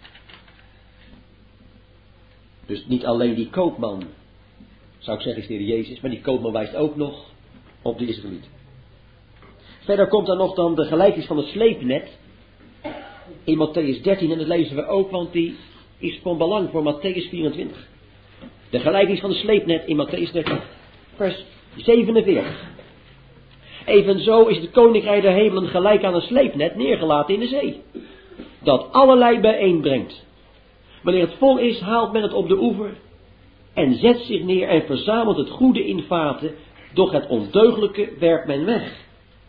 Dus niet alleen die koopman, zou ik zeggen, is de Heer Jezus, maar die koopman wijst ook nog op de Israëlieten. Verder komt dan nog de gelijkenis van het sleepnet in Mattheüs 13 en dat lezen we ook, want die is van belang voor Mattheüs 24. De gelijkenis van het sleepnet in Mattheüs 13, vers 47. Evenzo is het koninkrijk der hemelen gelijk aan een sleepnet neergelaten in de zee, dat allerlei bijeenbrengt. Wanneer het vol is, haalt men het op de oever en zet zich neer en verzamelt het goede in vaten, doch het ondeugelijke werpt men weg.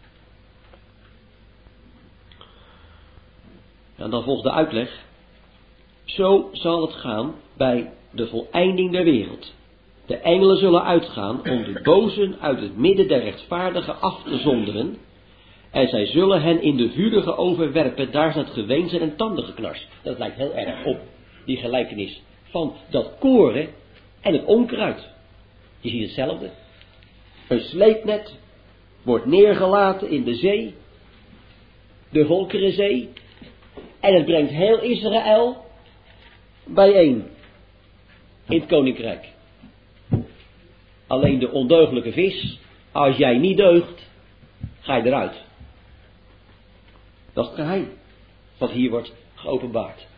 En dan volgt de uitleg. Zo zal het gaan bij de voleinding der wereld. De engelen zullen uitgaan om de bozen uit het midden der rechtvaardigen af te zonderen. En zij zullen hen in de vurige oven werpen, daar is het geween en tandengeknars. Dat lijkt heel erg op die gelijkenis van dat koren en het onkruid. Je ziet hetzelfde. Een sleepnet wordt neergelaten in de zee, de Volkerenzee, en het brengt heel Israël bijeen in het koninkrijk. Alleen de ondeugelijke vis, als jij niet deugt, ga je eruit. Dat is het geheim wat hier wordt geopenbaard.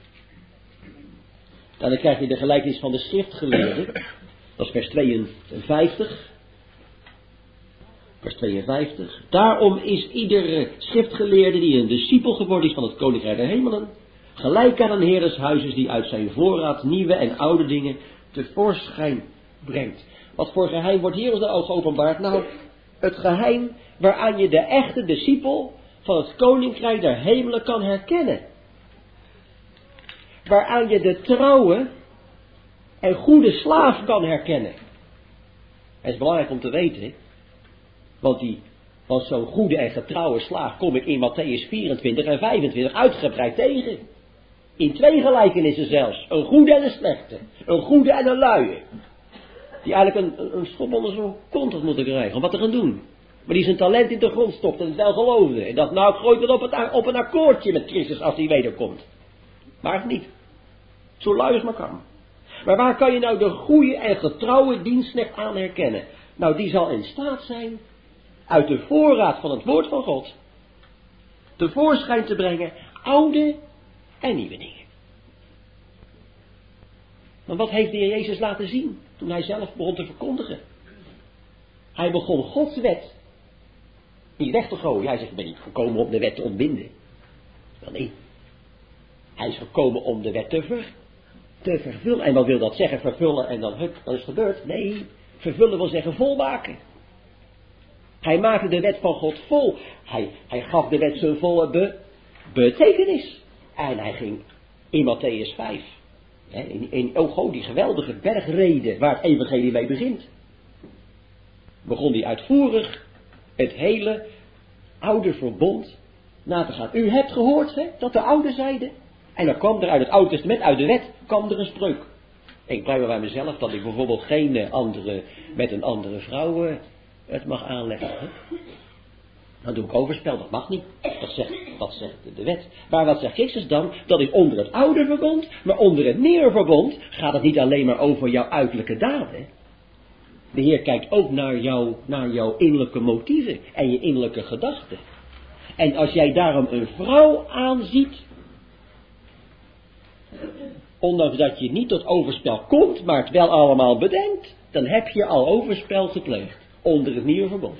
Dan krijg je de gelijkenis van de schriftgeleerden. Dat is vers 52. Vers 52. Daarom is iedere schriftgeleerde die een discipel geworden is van het koninkrijk der hemelen, gelijk aan een heer des huizes die uit zijn voorraad nieuwe en oude dingen tevoorschijn brengt. Wat voor geheim wordt hier ons de ogen geopenbaard? Nou, het geheim waaraan je de echte discipel van het koninkrijk der hemelen kan herkennen. Waaraan je de trouwe en goede slaaf kan herkennen. Het is belangrijk om te weten, want zo'n goede en getrouwe slaaf kom ik in Mattheüs 24 en 25 uitgebreid tegen. In 2 gelijkenissen zelfs. Een goede en een slechte. Een goede en een luie. Die eigenlijk een schop onder zo'n kont had moeten krijgen om wat te gaan doen. Maar die zijn talent in de grond stopt en het wel geloofde. En dacht, nou ik gooi het op een akkoordje met Christus als hij wederkomt. Maar het niet. Zo lui als maar kan. Maar waar kan je nou de goede en getrouwe dienstknecht aan herkennen? Nou, die zal in staat zijn uit de voorraad van het woord van God tevoorschijn te brengen oude en nieuwe dingen. Maar wat heeft de Heer Jezus laten zien toen hij zelf begon te verkondigen? Hij begon Gods wet niet weg te gooien. Hij zegt, ik ben niet gekomen om de wet te ontbinden. Wel nee. Hij is gekomen om de wet te vervullen. En wat wil dat zeggen? Vervullen en dan is het gebeurd? Nee, vervullen wil zeggen volmaken. Hij maakte de wet van God vol. Hij gaf de wet zijn volle betekenis. En hij ging in Mattheüs 5. Die geweldige bergrede waar het evangelie mee begint. Begon hij uitvoerig het hele oude verbond na te gaan. U hebt gehoord dat de oude zeiden. En dan kwam er uit het Oude Testament, uit de wet, kwam er een spreuk. Ik blijf bij mezelf dat ik bijvoorbeeld geen met een andere vrouw het mag aanleggen. Hè? Dan doe ik overspel, dat mag niet. Dat zegt de wet. Maar wat zegt Christus dan? Dat is onder het oude verbond, maar onder het nieuwe verbond gaat het niet alleen maar over jouw uiterlijke daden. De Heer kijkt ook naar jouw innerlijke motieven en je innerlijke gedachten. En als jij daarom een vrouw aanziet, ondanks dat je niet tot overspel komt, maar het wel allemaal bedenkt, dan heb je al overspel gepleegd onder het nieuwe verbond.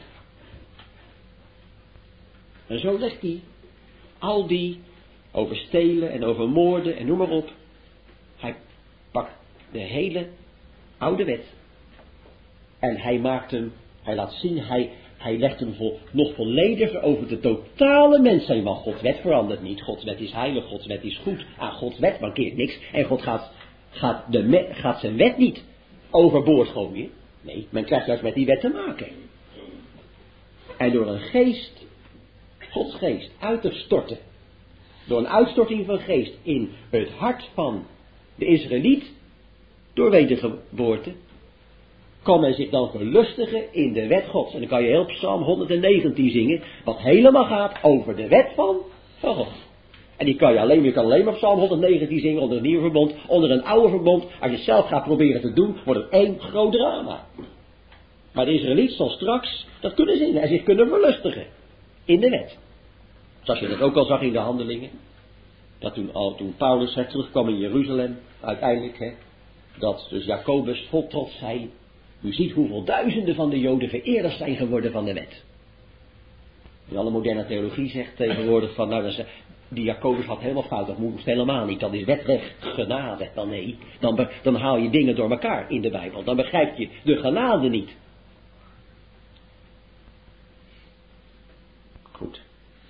En zo legt hij al die over stelen en over moorden en noem maar op. Hij pakt de hele oude wet en hij laat zien, hij legt hem nog vollediger over de totale mens zijn. Want Gods wet verandert niet. Gods wet is heilig, Gods wet is goed. Aan Gods wet mankeert niks. En God gaat zijn wet niet overboord gooien. Nee, men krijgt juist met die wet te maken. En door een geest, Gods geest, uit te storten. Door een uitstorting van geest in het hart van de Israëliet, door wedergeboorte, kan men zich dan verlustigen in de wet Gods. En dan kan je heel Psalm 119 zingen, wat helemaal gaat over de wet van God. En die kan je alleen maar Psalm 119 zingen onder een nieuw verbond, onder een oude verbond. Als je het zelf gaat proberen te doen, wordt het één groot drama. Maar de Israëliet zal straks dat kunnen zingen en zich kunnen verlustigen in de wet. Zoals je dat ook al zag in de Handelingen. Dat toen Paulus terugkwam in Jeruzalem, uiteindelijk, dat dus Jacobus vol trots zei, u ziet hoeveel duizenden van de Joden vereerders zijn geworden van de wet. En alle moderne theologie zegt tegenwoordig van, nou, die Jacobus had helemaal fout, dat moest helemaal niet, dat is wetrecht genade. Dan nee, dan haal je dingen door elkaar in de Bijbel, dan begrijp je de genade niet. Goed.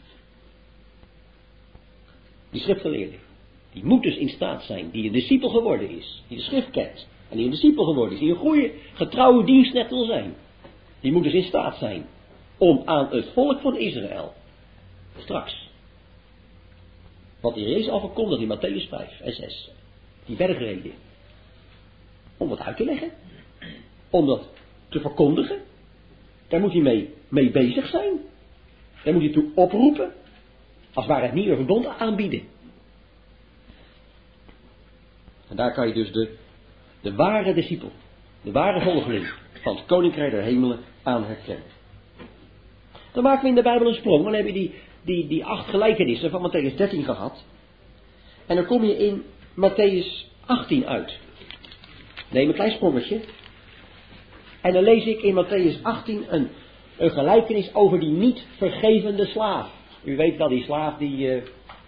Die schriftgeleerde, die moet dus in staat zijn, die een discipel geworden is, die de schrift kent, en die een discipel geworden is, die een goede, getrouwe dienstnecht wil zijn. Die moet dus in staat zijn om aan het volk van Israël, straks, wat de Heer Jezus al verkondigd in Mattheüs 5 en 6, die bergreden, om dat uit te leggen, om dat te verkondigen, daar moet hij mee bezig zijn, daar moet hij toe oproepen, als het ware het nieuwe verbond aanbieden. En daar kan je dus de ware discipel, de ware volgeling van het Koninkrijk der Hemelen aan herkennen. Dan maken we in de Bijbel een sprong, dan heb je die 8 gelijkenissen van Mattheüs 13 gehad. En dan kom je in Mattheüs 18 uit. Neem een klein sprongetje. En dan lees ik in Mattheüs 18 een gelijkenis over die niet vergevende slaaf. U weet wel, die slaaf die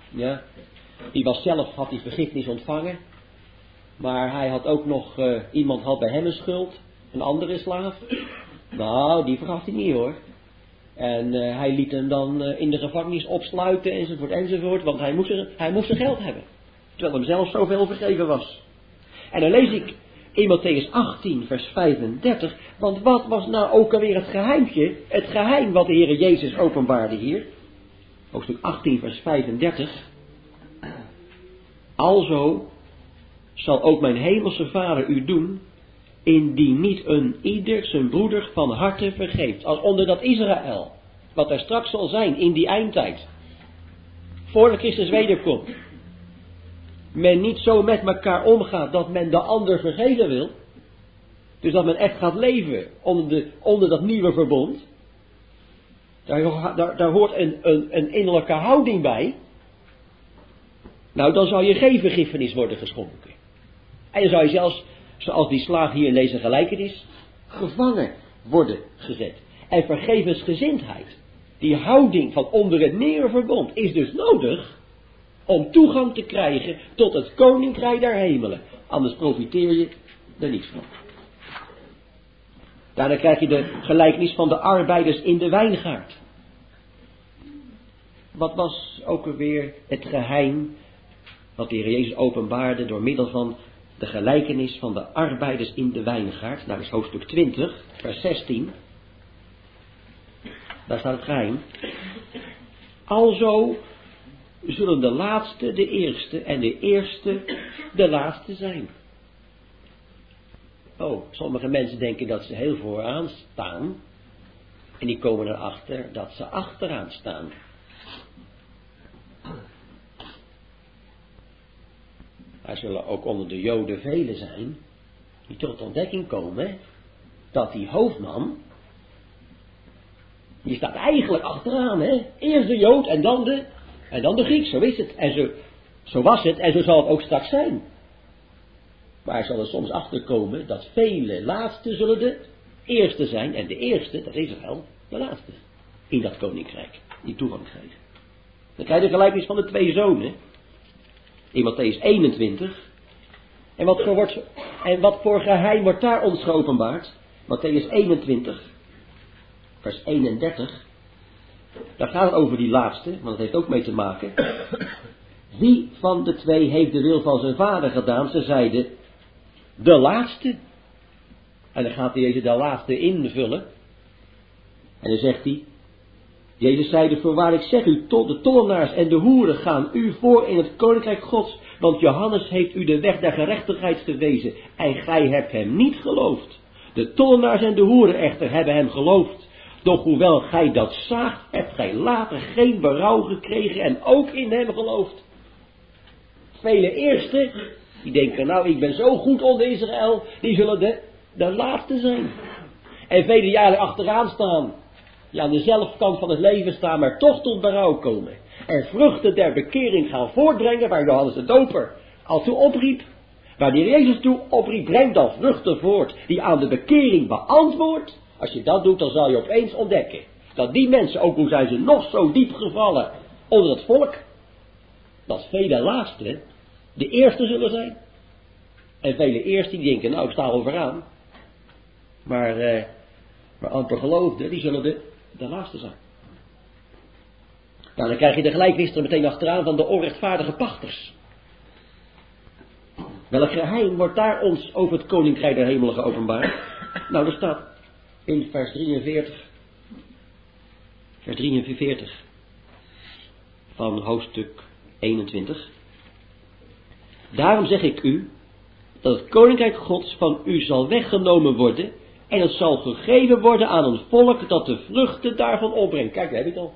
had die vergiffenis ontvangen. Maar hij had ook nog, iemand had bij hem een schuld. Een andere slaaf. Nou, die vergaf hij niet hoor. En hij liet hem dan in de gevangenis opsluiten enzovoort. Want hij moest zijn geld hebben. Terwijl hem zelf zoveel vergeven was. En dan lees ik in Mattheüs 18 vers 35. Want wat was nou ook alweer het geheimtje? Het geheim wat de Heere Jezus openbaarde hier. Hoofdstuk 18 vers 35. Alzo zal ook mijn hemelse Vader u doen, indien niet een ieder zijn broeder van harte vergeeft. Als onder dat Israël, wat er straks zal zijn in die eindtijd, voor de Christus wederkomt, men niet zo met elkaar omgaat dat men de ander vergeven wil. Dus dat men echt gaat leven onder dat nieuwe verbond. Daar hoort een innerlijke houding bij. Nou, dan zal je geen vergiffenis worden geschonken. En dan zou je zelfs, zoals die slaaf hier in deze gelijkenis, gevangen worden gezet. En vergevensgezindheid, die houding van onder het nieuwe verbond, is dus nodig om toegang te krijgen tot het Koninkrijk der Hemelen. Anders profiteer je er niets van. Daarna krijg je de gelijkenis van de arbeiders in de wijngaard. Wat was ook alweer het geheim wat de Heer Jezus openbaarde door middel van de gelijkenis van de arbeiders in de wijngaard? Nou is hoofdstuk 20, vers 16. Daar staat het geheim. Alzo zullen de laatste de eerste en de eerste de laatste zijn. Oh, sommige mensen denken dat ze heel vooraan staan. En die komen erachter dat ze achteraan staan. Er zullen ook onder de Joden velen zijn die tot ontdekking komen dat die hoofdman, die staat eigenlijk achteraan, hè? Eerst de Jood en dan de Griek, zo is het. En zo was het en zo zal het ook straks zijn. Maar er zal er soms achterkomen dat vele laatste zullen de eerste zijn en de eerste, dat is wel de laatste in dat koninkrijk, die toegang krijgen. Dan krijg je de gelijkenis van de 2 zonen in Mattheüs 21. En wat voor geheim wordt daar ons geopenbaard? Mattheüs 21. vers 31. Daar gaat het over die laatste, want dat heeft ook mee te maken. Wie van de twee heeft de wil van zijn vader gedaan? Ze zeiden, de laatste. En dan gaat Jezus de laatste invullen. En dan zegt hij, Jezus zeide, voorwaar ik zeg u, de tollenaars en de hoeren gaan u voor in het koninkrijk Gods. Want Johannes heeft u de weg der gerechtigheid gewezen en gij hebt hem niet geloofd. De tollenaars en de hoeren echter hebben hem geloofd. Doch hoewel gij dat zaagt, hebt gij later geen berouw gekregen en ook in hem geloofd. Vele eersten, die denken, nou ik ben zo goed onder Israël, die zullen de laatste zijn. En vele jaren achteraan staan, die aan dezelfde kant van het leven staan, maar toch tot berouw komen. En vruchten der bekering gaan voortbrengen, waar Johannes de Doper al toe opriep. Waar die Jezus toe opriep, breng dan vruchten voort die aan de bekering beantwoordt. Als je dat doet, dan zal je opeens ontdekken dat die mensen, ook hoe zijn ze nog zo diep gevallen onder het volk, dat vele laatste de eerste zullen zijn. En vele eerste die denken, nou ik sta al vooraan. Maar amper geloofden, die zullen de laatste zijn. Nou, dan krijg je de gelijkenis er meteen achteraan van de onrechtvaardige pachters. Welk geheim wordt daar ons over het koninkrijk der hemelen geopenbaard? Nou, er staat in vers 43 van hoofdstuk 21. Daarom zeg ik u, dat het koninkrijk Gods van u zal weggenomen worden en het zal gegeven worden aan een volk dat de vruchten daarvan opbrengt. Kijk, daar heb je het al.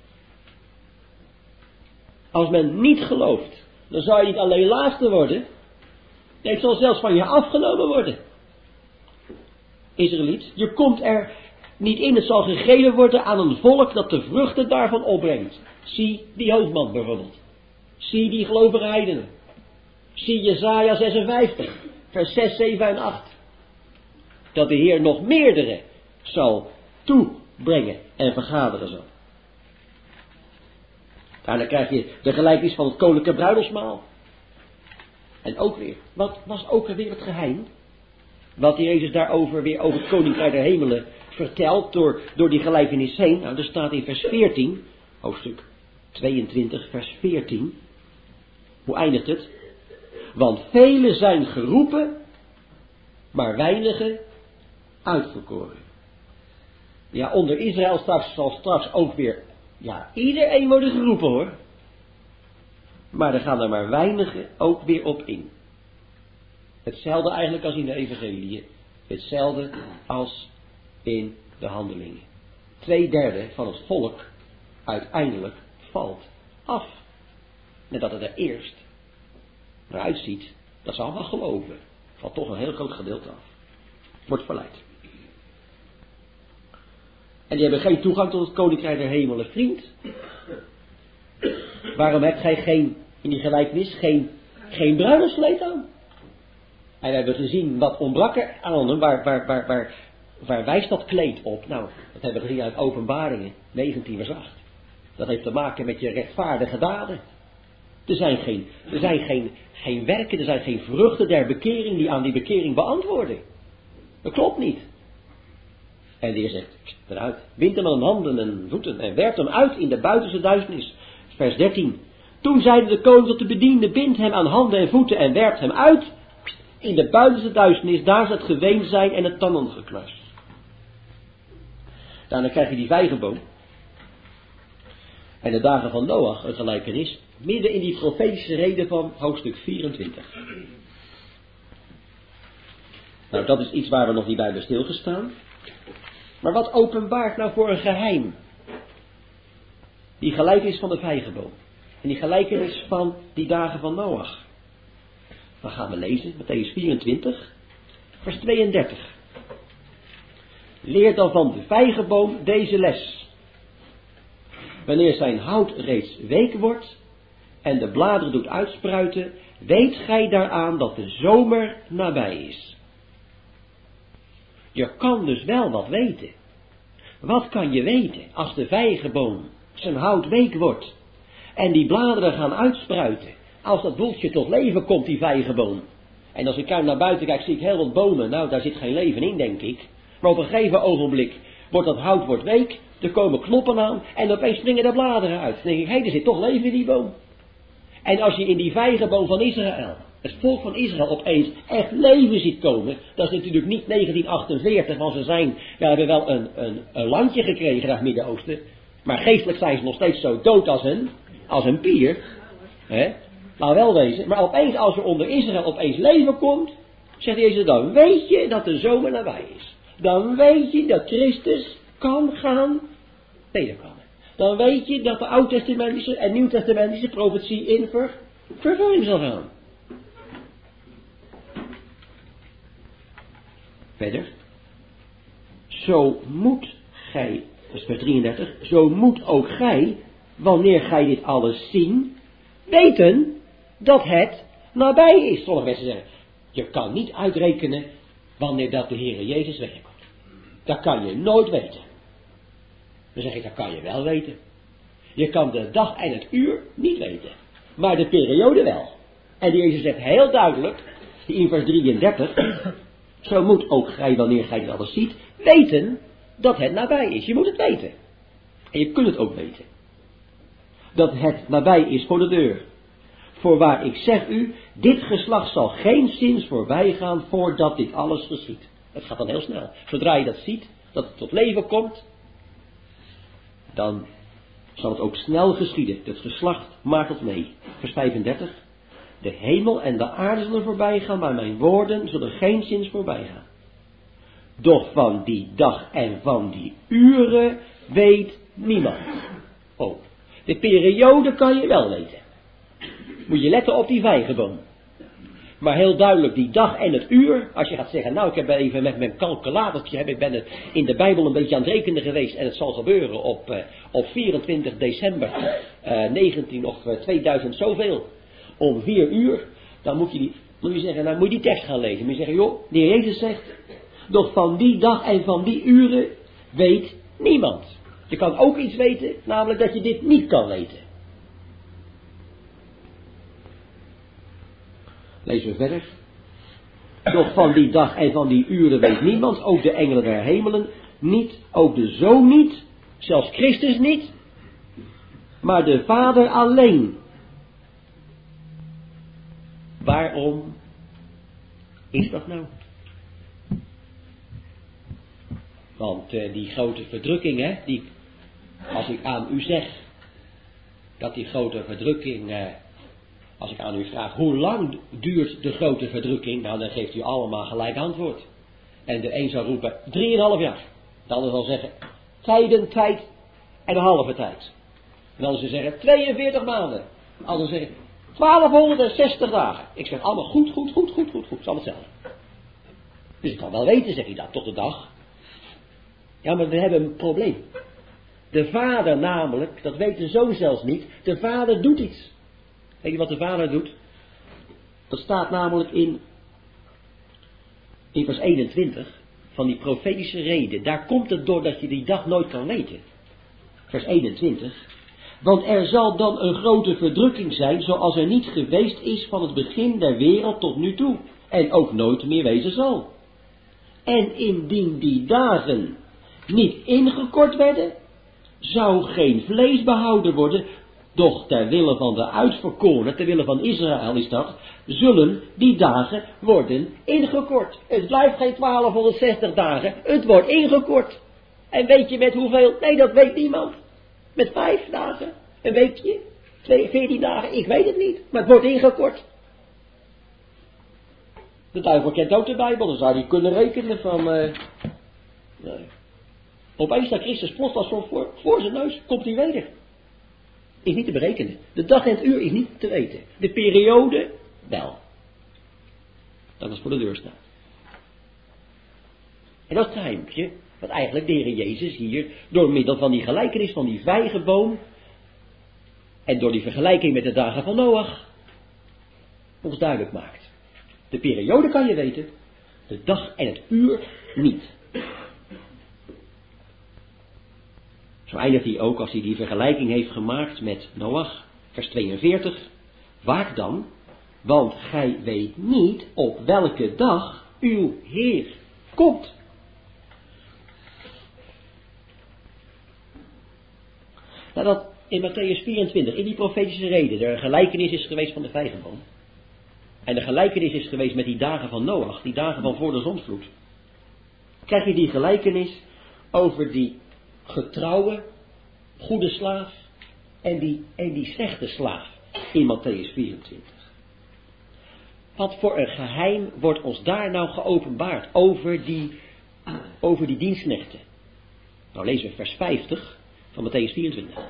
Als men niet gelooft, dan zal je niet alleen laatste worden, nee, het zal zelfs van je afgenomen worden. Israëliet, je komt er niet in, het zal gegeven worden aan een volk dat de vruchten daarvan opbrengt. Zie die hoofdman bijvoorbeeld. Zie die gelovige heidenen. Zie Jesaja 56, vers 6, 7 en 8. Dat de Heer nog meerdere zal toebrengen en vergaderen zal. Daarna krijg je de gelijkenis van het koninklijke bruiloftsmaal. En ook weer, wat was ook weer het geheim? Wat Jezus daarover weer over het koninkrijk der hemelen vertelt door die gelijkenis heen. Nou, er staat in vers 14, hoofdstuk 22, vers 14. Hoe eindigt het? Want velen zijn geroepen, maar weinigen uitverkoren. Ja, onder Israël zal straks ook weer, ja, iedereen worden geroepen hoor. Maar er gaan er maar weinigen ook weer op in. Hetzelfde eigenlijk als in de evangelie. Hetzelfde als in de handelingen. 2/3 van het volk uiteindelijk valt af. Net dat het er eerst naar uitziet dat ze allemaal geloven. Valt toch een heel groot gedeelte af. Wordt verleid. En die hebben geen toegang tot het koninkrijk der hemelen. Vriend, waarom hebt gij in die gelijkenis geen bruiloftsleed aan? En we hebben gezien wat ontbrak er aan hem, waar wijst dat kleed op? Nou, dat hebben we gezien uit Openbaringen 19 vers 8. Dat heeft te maken met je rechtvaardige daden. Er zijn geen werken, er zijn geen vruchten der bekering die aan die bekering beantwoorden. Dat klopt niet. En de Heer zegt, eruit, bind hem aan handen en voeten en werpt hem uit in de buitenste duisternis. Vers 13. Toen zeide de koning tot de bediende, bind hem aan handen en voeten en werpt hem uit in de buitenste duisternis. Daar zal het geween zijn en het tandengeknars. Daarna krijg je die vijgenboom. En de dagen van Noach, een gelijkenis, midden in die profetische reden van hoofdstuk 24. Nou, dat is iets waar we nog niet bij hebben stilgestaan. Maar wat openbaart nou voor een geheim? Die gelijkenis van de vijgenboom. En die gelijkenis van die dagen van Noach. Dan gaan we lezen, Mattheüs 24, vers 32. Leer dan van de vijgenboom deze les. Wanneer zijn hout reeds week wordt en de bladeren doet uitspruiten, weet gij daaraan dat de zomer nabij is. Je kan dus wel wat weten. Wat kan je weten als de vijgenboom zijn hout week wordt en die bladeren gaan uitspruiten? Als dat boeltje tot leven komt, die vijgenboom. En als ik naar buiten kijk, zie ik heel wat bomen. Nou, daar zit geen leven in, denk ik. Maar op een gegeven ogenblik dat hout wordt week, er komen knoppen aan en opeens springen er bladeren uit. Dan denk ik, hé, er zit toch leven in die boom. En als je in die vijgenboom van Israël, het volk van Israël opeens echt leven ziet komen, dat is natuurlijk niet 1948, want ze hebben wel een landje gekregen naar het Midden-Oosten, maar geestelijk zijn ze nog steeds zo dood als een pier. Hè? Nou wel wezen, maar opeens als er onder Israël opeens leven komt, zegt Jezus, dan weet je dat de zomer nabij is. Dan weet je dat Christus kan gaan wederkomen. Dan weet je dat de Oud-testamentische en Nieuw-testamentische profetie in vervulling zal gaan. Verder. Zo moet gij, dat is vers 33, zo moet ook gij, wanneer gij dit alles zien, weten dat het nabij is. Sommige mensen zeggen, je kan niet uitrekenen wanneer dat de Heere Jezus wederkomt. Dat kan je nooit weten. Dan zeg ik, dat kan je wel weten. Je kan de dag en het uur niet weten. Maar de periode wel. En Jezus zegt heel duidelijk, in vers 33, zo moet ook gij, wanneer gij dit alles ziet, weten dat het nabij is. Je moet het weten. En je kunt het ook weten. Dat het nabij is voor de deur. Voorwaar ik zeg u, dit geslacht zal geen zins voorbij gaan voordat dit alles geschiet. Het gaat dan heel snel. Zodra je dat ziet, dat het tot leven komt, dan zal het ook snel geschieden. Het geslacht maakt het mee. Vers 35. De hemel en de aarde zullen voorbij gaan, maar mijn woorden zullen geen zins voorbij gaan. Doch van die dag en van die uren weet niemand. Oh, de periode kan je wel weten. Moet je letten op die vijgenboom. Maar heel duidelijk die dag en het uur. Als je gaat zeggen, nou ik heb even met mijn calculatortje, ik ben het in de Bijbel een beetje aan het rekenen geweest. En het zal gebeuren op 24 december 19 of 2000 zoveel. Om 4 uur. Dan moet je zeggen, nou moet je die tekst gaan lezen. Moet je zeggen, joh, de Heer Jezus zegt, doch van die dag en van die uren weet niemand. Je kan ook iets weten, namelijk dat je dit niet kan weten. Lezen we verder. Doch van die dag en van die uren weet niemand, ook de engelen der hemelen niet, ook de Zoon niet, zelfs Christus niet, maar de Vader alleen. Waarom is dat nou? Want die grote verdrukking, hè, als ik aan u zeg, dat die grote verdrukking, als ik aan u vraag, hoe lang duurt de grote verdrukking? Nou, dan geeft u allemaal gelijk antwoord. En de een zal roepen, 3,5 jaar. De ander zal zeggen, tijd en een halve tijd. En dan zal ze zeggen, 42 maanden. De ander zeggen, 1260 dagen. Ik zeg allemaal goed. Het is allemaal hetzelfde. Dus ik kan wel weten, zeg je dat, tot de dag. Ja, maar we hebben een probleem. De vader namelijk, dat weet de zoon zelfs niet, de vader doet iets. Weet je wat de vader doet? Dat staat namelijk in vers 21 van die profetische reden. Daar komt het door dat je die dag nooit kan weten. Vers 21. Want er zal dan een grote verdrukking zijn, zoals er niet geweest is van het begin der wereld tot nu toe. En ook nooit meer wezen zal. En indien die dagen niet ingekort werden, zou geen vlees behouden worden, doch ter wille van de uitverkorenen, ter wille van Israël is dat, zullen die dagen worden ingekort. Het blijft geen 1260 dagen, het wordt ingekort. En weet je met hoeveel? Nee, dat weet niemand. Met 5 dagen, een weekje, 14 dagen, ik weet het niet, maar het wordt ingekort. De duivel kent ook de Bijbel, dan zou hij kunnen rekenen van, nee. Opeens staat Christus plots voor zijn neus, komt hij weder. Is niet te berekenen. De dag en het uur is niet te weten. De periode wel. Dat is voor de deur staat. En dat geheimpje, wat eigenlijk de Heer Jezus hier, door middel van die gelijkenis van die vijgenboom, en door die vergelijking met de dagen van Noach, ons duidelijk maakt. De periode kan je weten, de dag en het uur niet. Zo eindigt hij ook als hij die vergelijking heeft gemaakt met Noach, vers 42. Waak dan, want gij weet niet op welke dag uw Heer komt. Nadat in Matthäus 24, in die profetische reden, er een gelijkenis is geweest van de vijgenboom. En de gelijkenis is geweest met die dagen van Noach, die dagen van voor de zondvloed. Krijg je die gelijkenis over die getrouwe, goede slaaf en die slechte slaaf in Matthäus 24. Wat voor een geheim wordt ons daar nou geopenbaard over die dienstknechten? Nou lezen we vers 50 van Matthäus 24.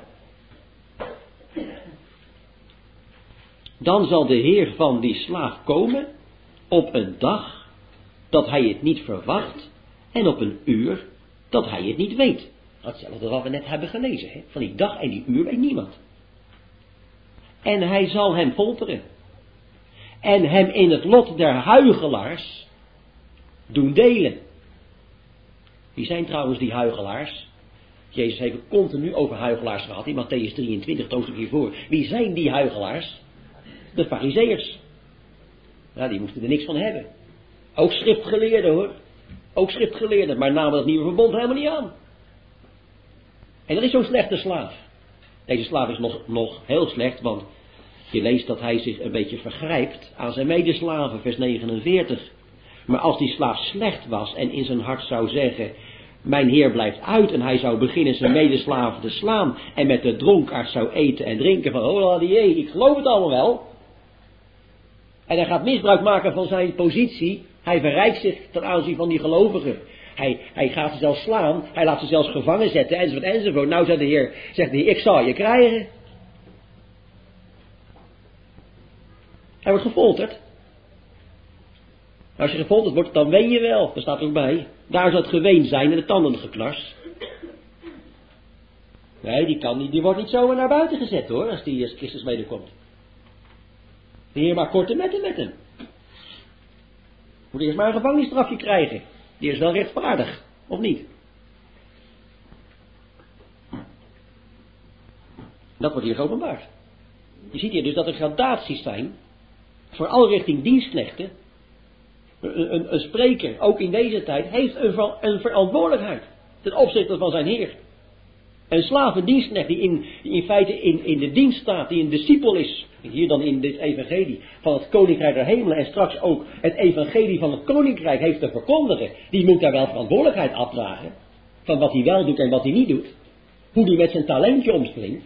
Dan zal de Heer van die slaaf komen op een dag dat hij het niet verwacht en op een uur dat hij het niet weet. Hetzelfde wat we net hebben gelezen. Hè? Van die dag en die uur weet niemand. En hij zal hem folteren. En hem in het lot der huichelaars doen delen. Wie zijn trouwens die huichelaars? Jezus heeft het continu over huichelaars gehad in Matthäus 23, het hoofdstuk hiervoor. Wie zijn die huichelaars? De farizeeërs. Nou, die moesten er niks van hebben. Ook schriftgeleerden hoor. Ook schriftgeleerden, maar namen dat nieuwe verbond helemaal niet aan. En dat is zo'n slechte slaaf. Deze slaaf is nog heel slecht, want je leest dat hij zich een beetje vergrijpt aan zijn medeslaven, vers 49. Maar als die slaaf slecht was en in zijn hart zou zeggen, mijn heer blijft uit, en hij zou beginnen zijn medeslaven te slaan en met de dronkaard zou eten en drinken van, oh die, ik geloof het allemaal wel. En hij gaat misbruik maken van zijn positie. Hij verrijkt zich ten aanzien van die gelovigen. Hij gaat ze zelfs slaan. Hij laat ze zelfs gevangen zetten. Enzovoort. Nou zegt de Heer, ik zal je krijgen. Hij wordt gefolterd. Als je gefolterd wordt, dan ween je wel. Dat staat er ook bij. Daar zal het geween zijn en de tanden geknars. Nee, die wordt niet zomaar naar buiten gezet hoor, als die Christus medekomt. De Heer maakt korte metten met hem. Moet eerst maar een gevangenisstrafje krijgen. Die is wel rechtvaardig, of niet? Dat wordt hier geopenbaard. Je ziet hier dus dat er gradaties zijn, vooral richting dienstknechten. Een spreker, ook in deze tijd, heeft een verantwoordelijkheid ten opzichte van zijn Heer. Een slaaf, een dienstknecht die in feite in de dienst staat, die een discipel is, hier dan in dit evangelie van het koninkrijk der hemelen en straks ook het evangelie van het koninkrijk heeft te verkondigen, die moet daar wel verantwoordelijkheid afdragen van wat hij wel doet en wat hij niet doet. Hoe hij met zijn talentje omspringt.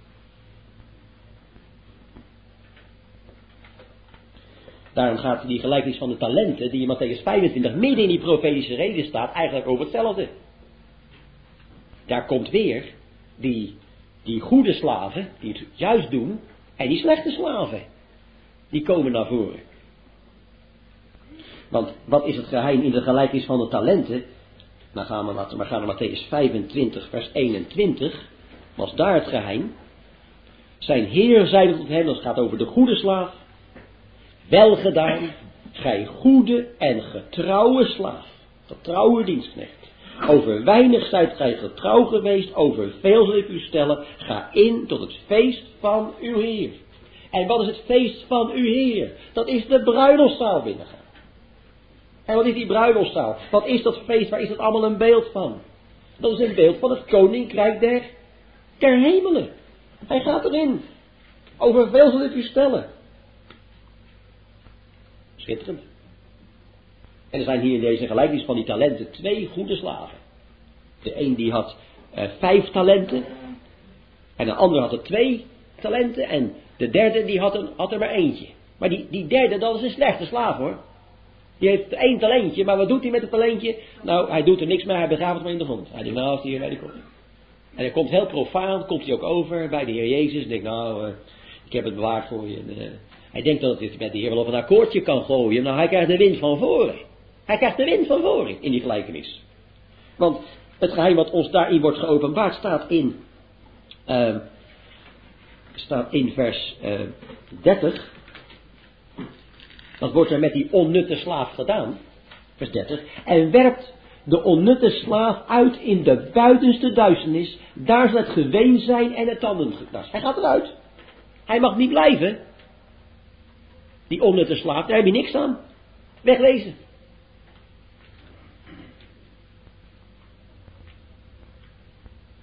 Daarom gaat die gelijkenis van de talenten, die in Matthäus 25 midden in die profetische reden staat, eigenlijk over hetzelfde. Daar komt weer die goede slaven, die het juist doen, en die slechte slaven, die komen naar voren. Want wat is het geheim in de gelijkenis van de talenten? Dan gaan we naar Matthäus 25, vers 21. Was daar het geheim? Zijn Heer zeide tot hem, dat gaat over de goede slaaf. Welgedaan, gij goede en getrouwe slaaf, getrouwe dienstknecht. Over weinig zijt gij getrouw geweest, over veel zal ik u stellen. Ga in tot het feest van uw Heer. En wat is het feest van uw Heer? Dat is de bruiloftszaal binnengaan. En wat is die bruiloftszaal? Wat is dat feest? Waar is dat allemaal een beeld van? Dat is een beeld van het koninkrijk der hemelen. Hij gaat erin. Over veel zal ik u stellen. Schitterend. En er zijn hier in deze gelijkenis van die talenten 2 goede slaven. De een die had 5 talenten. En de ander had er 2 talenten. En de derde die had er maar eentje. Maar die derde, dat is een slechte slaaf hoor. Die heeft 1 talentje, maar wat doet hij met het talentje? Nou, hij doet er niks mee, hij begraaft het maar in de grond. Hij denkt, nou, als die hier bij de komt. En hij komt heel profaan, komt hij ook over bij de Heer Jezus. En denkt, nou, ik heb het bewaard voor je. Hij denkt dat hij met de Heer wel op een akkoordje kan gooien. Nou, hij krijgt de wind van voren. Hij krijgt de wind van voren in die gelijkenis. Want het geheim wat ons daarin wordt geopenbaard staat in vers 30. Dat wordt er met die onnutte slaaf gedaan. Vers 30. En werpt de onnutte slaaf uit in de buitenste duisternis. Daar zal het geween zijn en het tandengeknars. Hij gaat eruit. Hij mag niet blijven. Die onnutte slaaf, daar heb je niks aan. Wegwezen.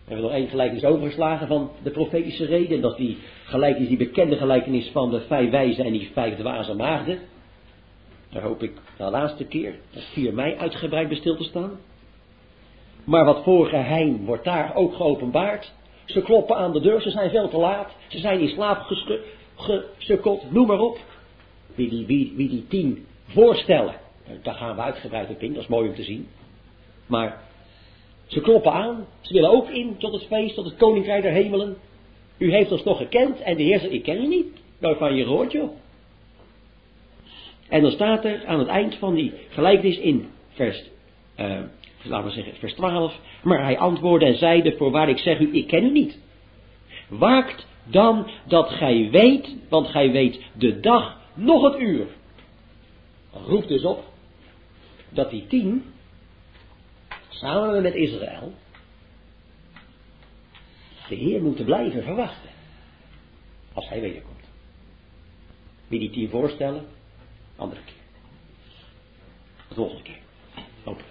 We hebben nog één gelijkenis overgeslagen van de profetische reden. En dat is die gelijkenis, die bekende gelijkenis van de 5 wijzen en die 5 dwaze maagden. Daar hoop ik de laatste keer, dat 4 mei, uitgebreid bij stil te staan. Maar wat voor geheim wordt daar ook geopenbaard. Ze kloppen aan de deur, ze zijn veel te laat. Ze zijn in slaap gesukkeld, noem maar op. Wie die 10 voorstellen, daar gaan we uitgebreid op in, dat is mooi om te zien. Maar ze kloppen aan, ze willen ook in tot het feest, tot het koninkrijk der hemelen. U heeft ons nog gekend en de Heer zegt, ik ken je niet. Nou van je gehoord joh. En dan staat er aan het eind van die gelijkenis in vers 12. Maar hij antwoordde en zeide, voorwaar ik zeg u, ik ken u niet. Waakt dan dat gij weet, want gij weet de dag, nog het uur. Roept dus op dat die 10, samen met Israël, de Heer moeten blijven verwachten. Als hij wederkomt. Wie die 10 voorstellen, andere keer. De volgende keer. Hopelijk.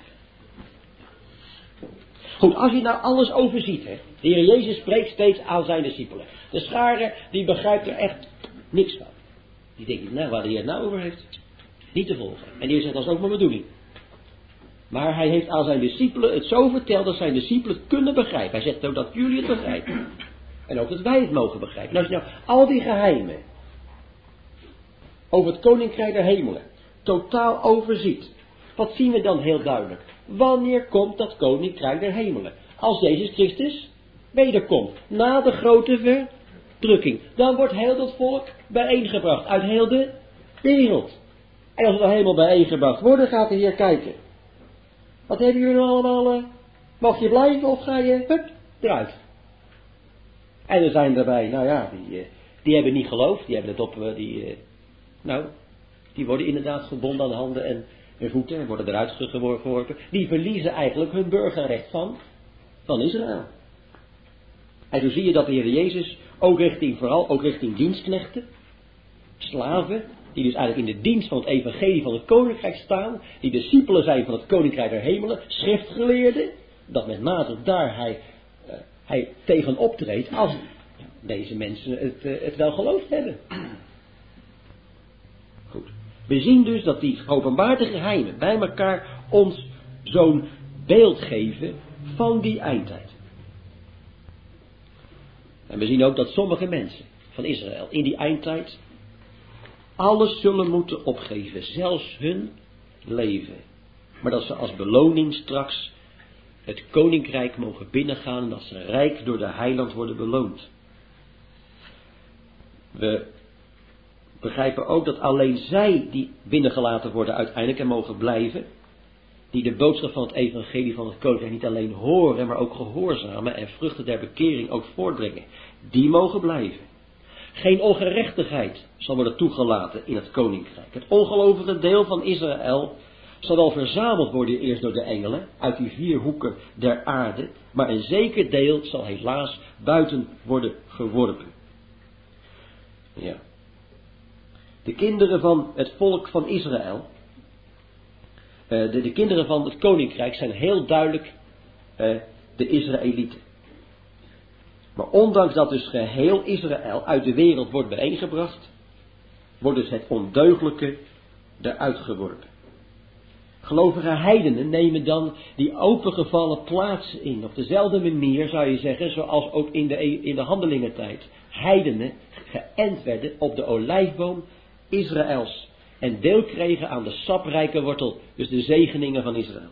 Goed, als je nou alles overziet, hè. De Heer Jezus spreekt steeds aan zijn discipelen. De schare, die begrijpt er echt niks van. Die denkt, nou, waar de Heer het nou over heeft, niet te volgen. En die zegt, dat is ook mijn bedoeling. Maar hij heeft aan zijn discipelen het zo verteld dat zijn discipelen het kunnen begrijpen. Hij zegt ook dat jullie het begrijpen. En ook dat wij het mogen begrijpen. En als je nou al die geheimen over het koninkrijk der hemelen totaal overziet, wat zien we dan heel duidelijk? Wanneer komt dat koninkrijk der hemelen? Als Jezus Christus wederkomt, na de grote verdrukking. Dan wordt heel dat volk bijeengebracht uit heel de wereld. En als het dan helemaal bijeengebracht wordt, gaat de Heer kijken. Wat hebben jullie nou allemaal? Mag je blijven of ga je eruit? En er zijn erbij, nou ja, die hebben niet geloofd, die hebben het op, die worden inderdaad gebonden aan de handen en voeten en worden eruit geworpen. Die verliezen eigenlijk hun burgerrecht van Israël. En zo zie je dat de Heer Jezus vooral ook richting dienstknechten, slaven, die dus eigenlijk in de dienst van het evangelie van het koninkrijk staan, die discipelen zijn van het koninkrijk der hemelen, schriftgeleerden, dat met name daar hij tegen optreedt als deze mensen het wel geloofd hebben. Goed. We zien dus dat die geopenbaarde geheimen bij elkaar ons zo'n beeld geven van die eindtijd. En we zien ook dat sommige mensen van Israël in die eindtijd alles zullen moeten opgeven, zelfs hun leven. Maar dat ze als beloning straks het koninkrijk mogen binnengaan en dat ze rijk door de heiland worden beloond. We begrijpen ook dat alleen zij die binnengelaten worden uiteindelijk en mogen blijven, die de boodschap van het evangelie van het koninkrijk niet alleen horen, maar ook gehoorzamen en vruchten der bekering ook voortbrengen, die mogen blijven. Geen ongerechtigheid zal worden toegelaten in het koninkrijk. Het ongelovige deel van Israël zal wel verzameld worden eerst door de engelen uit die 4 hoeken der aarde, maar een zeker deel zal helaas buiten worden geworpen. Ja. De kinderen van het volk van Israël, de kinderen van het koninkrijk zijn heel duidelijk de Israëlieten. Maar ondanks dat dus geheel Israël uit de wereld wordt bijeengebracht, wordt dus het ondeugelijke eruit geworpen. Gelovige heidenen nemen dan die opengevallen plaatsen in. Op dezelfde manier zou je zeggen, zoals ook in de handelingentijd heidenen geënt werden op de olijfboom Israëls. En deel kregen aan de saprijke wortel, dus de zegeningen van Israël.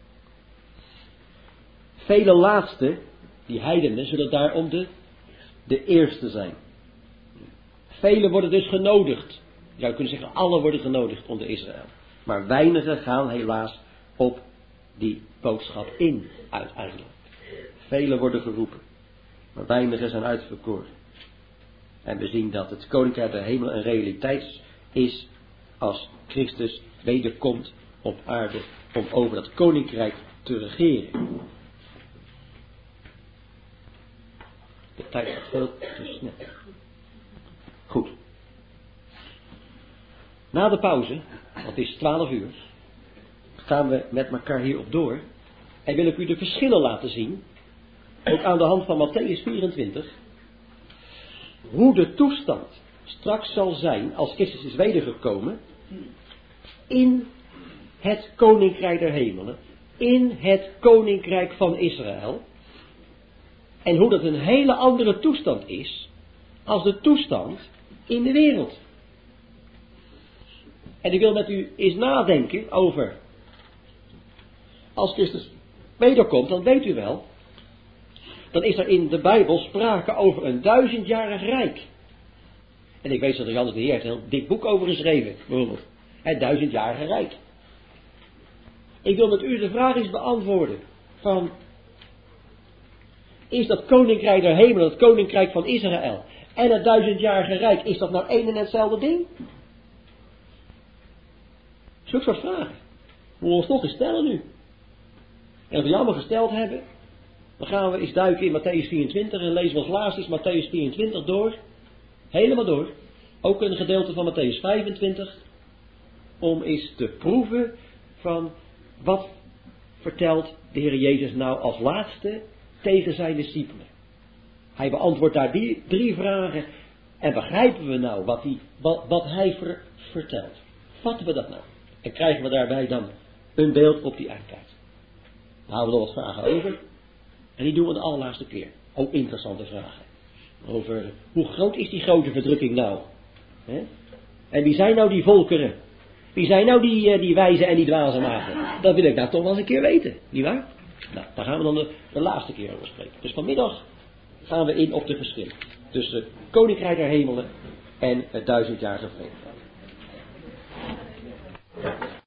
Vele laatste, die heidenen, zullen daarom de eerste zijn. Velen worden dus genodigd. Je zou kunnen zeggen, alle worden genodigd onder Israël. Maar weinigen gaan helaas op die boodschap in, uiteindelijk. Velen worden geroepen, maar weinigen zijn uitverkoren. En we zien dat het koninkrijk der hemel een realiteit is als Christus wederkomt op aarde om over dat koninkrijk te regeren. De tijd gaat veel te snel. Goed. Na de pauze, want het is 12 uur, gaan we met elkaar hierop door. En wil ik u de verschillen laten zien ook aan de hand van Matthäus 24, hoe de toestand straks zal zijn als Christus is wedergekomen in het koninkrijk der hemelen, in het koninkrijk van Israël, en hoe dat een hele andere toestand is als de toestand in de wereld. En ik wil met u eens nadenken over, als Christus wederkomt, dan weet u wel, dan is er in de Bijbel sprake over een 1000-jarig rijk. En ik weet dat Johannes de Heer heeft een heel dik boek over geschreven, bijvoorbeeld. Het 1000-jarige rijk. Ik wil met u de vraag eens beantwoorden van, is dat koninkrijk der hemelen, het koninkrijk van Israël en het 1000-jarige rijk, is dat nou één en hetzelfde ding? Zulke soort vragen. We moeten ons toch eens stellen nu. En als we die allemaal gesteld hebben, dan gaan we eens duiken in Matthäus 24 en lezen we als laatst eens Matthäus 24 door. Helemaal door. Ook een gedeelte van Matthäus 25. Om eens te proeven van wat vertelt de Heer Jezus nou als laatste tegen zijn discipelen. Hij beantwoordt daar die 3 vragen. En begrijpen we nou wat hij vertelt? Vatten we dat nou? En krijgen we daarbij dan een beeld op die eindtijd? Dan houden we nog wat vragen over. En die doen we de allerlaatste keer. Ook interessante vragen. Over hoe groot is die grote verdrukking nou? En wie zijn nou die volkeren? Wie zijn nou die wijze en die dwaze maagden? Dat wil ik nou toch wel eens een keer weten. Niet waar? Nou, daar gaan we dan de laatste keer over spreken. Dus vanmiddag gaan we in op de verschil tussen het koninkrijk der hemelen en het 1000-jarige vrede.